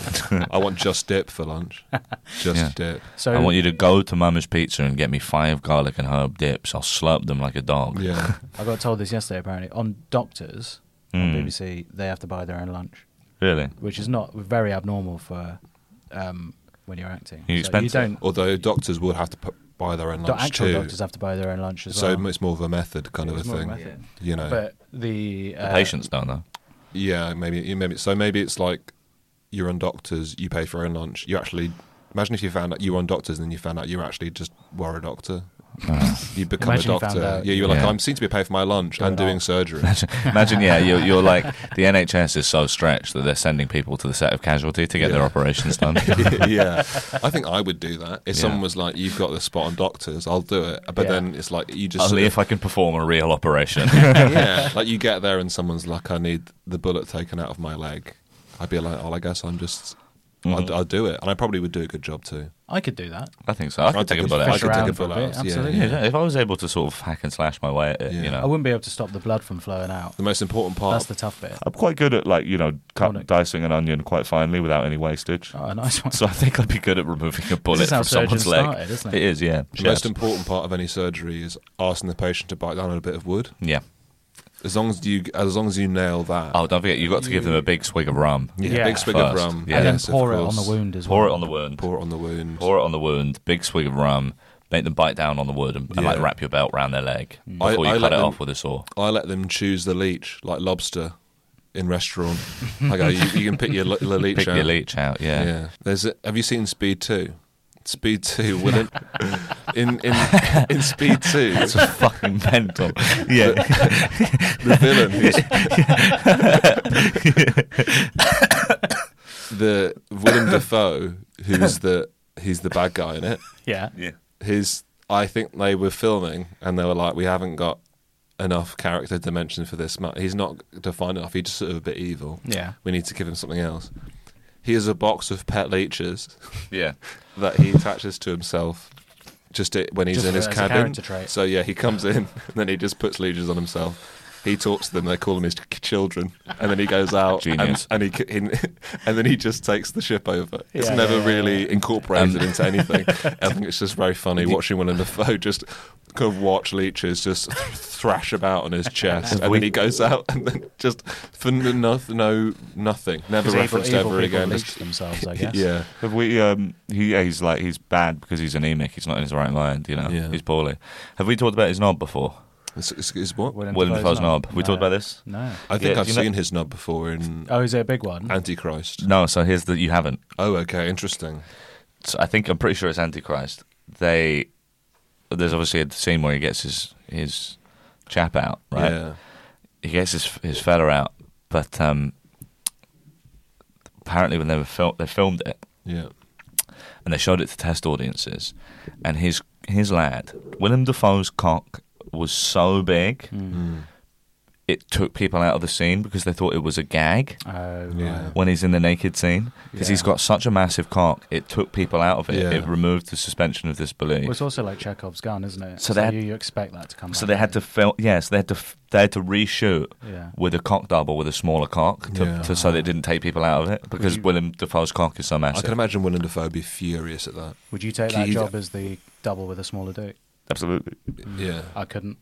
I want just dip for lunch. Just Yeah. dip. so I want you to go to Mama's Pizza and get me five garlic and herb dips. I'll slurp them like a dog. Yeah. I got told this yesterday. Apparently, on Doctors on Mm. B B C, they have to buy their own lunch, Really? which is not very abnormal for um, when you're acting. You So expensive. you don't. Although doctors would have to pu- buy their own do- lunch actual too. doctors have to buy their own lunch as so well. it's more of a method kind of a It's more thing. method. You know. But the, The uh, patients don't though. Yeah, maybe maybe so maybe it's like you're on doctors, you pay for your own lunch. You actually imagine if you found out you were on doctors and then you found out you actually just were a doctor. You become Imagine a you found doctor. out- Yeah, you're like, Yeah. I'm seen to be paying for my lunch You're and an doing arse. surgery. Imagine, yeah, you're, you're like the N H S is so stretched that they're sending people to the set of Casualty to get their Yeah. operations done. Yeah, I think I would do that. If Yeah. someone was like, "You've got the spot on doctors," I'll do it. But Yeah. then it's like you just Only sort if I can perform a real operation. of- yeah, like you get there and someone's like, "I need the bullet taken out of my leg." I'd be like, "Oh, I guess I'm just." Mhm. I'd, I'd do it, and I probably would do a good job too. I could do that. I think so. I could I'd take a take bullet. I Fish could take around a for a bullet bit, out. Yeah, absolutely. Yeah, yeah. if I was able to sort of hack and slash my way at it, Yeah. you I know. wouldn't be able to stop the blood from flowing out. The most important part. That's the tough bit. I'm quite good at like you know cut, Onic. dicing an onion quite finely without any wastage. Oh, a nice one. So I think I'd be good at removing a bullet This is how from someone's surgeons leg. started, isn't It it? is, yeah. The most Chefs. important part of any surgery is asking the patient to bite down on a bit of wood. Yeah. As long as you, as long as you nail that. Oh, don't forget, you've got to give them a big swig of rum. yeah, Yeah. big swig of First. rum. Yeah. And then Yes, of pour it on course. the wound as Pour well. it on the wound. Pour it on the wound. Pour it on the wound. Big swig of rum. Make them bite down on the wood and, and like Yeah. wrap your belt round their leg I- before you I cut let it them- off with a saw. I let them choose the leech, like lobster in restaurant. I go, you, you can pick your, le- the leech Pick out. your leech out, yeah. Yeah. There's. A, have you seen Speed Two? Speed Two. Wouldn't in in in Speed Two. It's a fucking mental. Yeah. The villain. Who's, the Willem Dafoe, who's the he's the bad guy in it. Yeah. yeah. His, I think they were filming and they were like, we haven't got enough character dimension for this. ma- He's not defined enough. He's just sort of a bit evil. Yeah. We need to give him something else. He has a box of pet leeches Yeah. that he attaches to himself just it, when he's Just in his as a cabin. character trait. So yeah, he comes in and then he just puts leeches on himself. he talks to them. They call him his children, and then he goes out Genius. and, and he, he and then he just takes the ship over. It's Yeah, never yeah, really yeah. incorporated Um, into anything. I think it's just very funny watching Willem Dafoe just kind of watch leeches just thrash about on his chest, and we- then he goes out and then just for no, no nothing, never Because evil, referenced evil ever people again. leech themselves, I guess. Yeah. Have we? Um, he, yeah, he's like he's bad because he's anemic. He's not in his right mind. You know, Yeah. he's poorly. Have we talked about his knob before? It's, it's, it's what? Willem Willem Dafoe's Dafoe's knob. We No. talked about this? No. I think Yeah, I've do you know- seen his knob before in Oh, is it a big one? Antichrist. No. So here's the. You haven't. Oh, okay, interesting. So I think I'm pretty sure it's Antichrist. They there's obviously a scene where he gets his his chap out, right? Yeah. He gets his his fella out, but um, apparently when they were fil- they filmed it Yeah. and they showed it to test audiences, and his his lad Willem Dafoe's cock was so big Mm. it took people out of the scene because they thought it was a gag. Oh, Yeah. right. When he's in the naked scene, because he's Yeah. got such a massive cock, it took people out of it. Yeah. It removed the suspension of disbelief. Well, it's also like Chekhov's gun, isn't it? So they had- you, you expect that to come So back they had in. to film. Yes, they had to. f- They had to reshoot Yeah. with a cock double with a smaller cock to, Yeah. to so they didn't take people out of it because you- Willem Dafoe's cock is so I massive. can imagine Willem Dafoe would be furious at that. Would you take that He's- job as the double with a smaller dick? Absolutely. Yeah. I couldn't.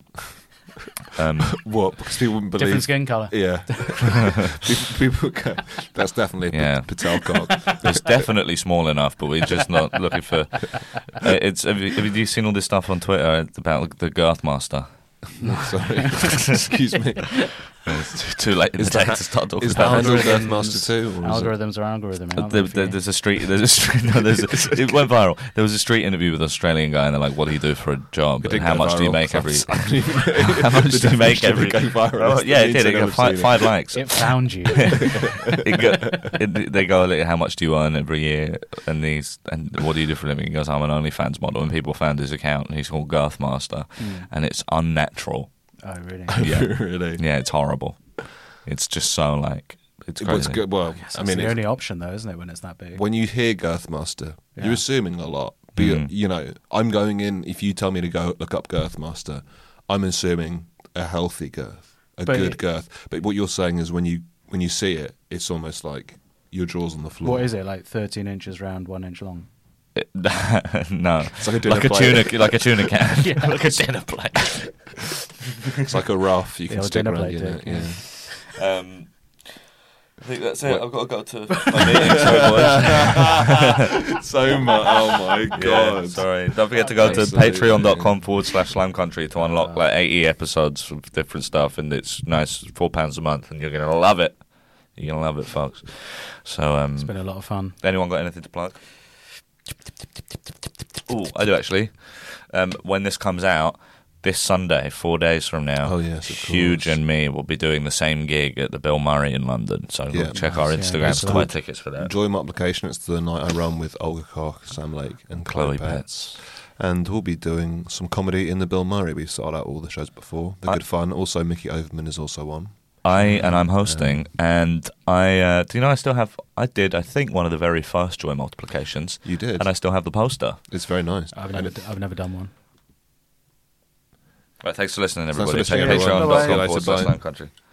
Um, What? Because people wouldn't Different believe. skin colour. Yeah. people, people go, that's definitely a Yeah. Patel cock. it's definitely small enough, but we're just not looking for. Uh, It's. Have you, have you seen all this stuff on Twitter about the Girth Master? Sorry. Excuse me. It's too, too late in Is the day the ha- to start talking Is the about. handle Algorithms- Deathmaster too? Or is it- Algorithms are algorithms. aren't There, they, for there- you? there's a street. There's a street. No, there's a, it went viral. There was a street interview with an Australian guy, and they're like, "What do you do for a job? It And did how go much do you viral. make every? I didn't even- How much The do you make definition of every? it going viral Oh, is the yeah, it means did. I've It got never five, seen it. five likes. It found you. it got, it, they go, like, how much do you earn every year? And these, and what do you do for a living? He goes, I'm an OnlyFans model. And people found his account, and he's called Girth Master, and it's unnatural. Oh, really? Yeah, really? yeah, it's horrible. It's just so like it's It crazy. was good. Well, That's I mean, the it's- only option, though, isn't it, when it's that big? when you hear Girthmaster, Yeah. you're assuming a lot. But you- Mhm. you know, I'm going in. If you tell me to go look up Girthmaster, I'm assuming a healthy girth, a But good it- girth. But what you're saying is when you when you see it, it's almost like your jaw's on the floor. What is it, like thirteen inches round, one inch long? It- no, It's like a dinner like a plate. tuna, like a tuna can, like a dinner plate. It's like a rough you The can old stick dinner around plate your dick, neck. yeah. Yeah. Um, I think that's it. I've got to go to my meeting. Sorry, boys. So much. Oh my Yeah, god. sorry. Don't forget to go to Absolutely. patreon.com forward slash slam country to unlock like eighty episodes of different stuff, and it's nice, four pounds a month, and you're gonna love it. You're gonna love it, folks. So, um, It's been a lot of fun. anyone got anything to plug? Oh, I do actually. Um, when this comes out, this Sunday, four days from now, Oh, yes, of Huge course. and me will be doing the same gig at the Bill Murray in London. So Yeah. check our Nice, yeah, Instagrams that's to cool. buy tickets for that. Join my application. It's the night I run with Olga Koch, Sam Lake, and Chloe Chloe Petts. Petts. And we'll be doing some comedy in the Bill Murray. We've started out all the shows before. They're I- good fun. Also, Mickey Overman is also on. I and I'm hosting, and I uh, do you know I still have I did I think one of the very first Joy multiplications, You did. and I still have the poster. It's very nice. I've And never, it- d- I've never done one. Right, thanks for listening, Thanks for everybody. listening, Patreon everyone. dot com Bye. forward slash Bye. Slam Country.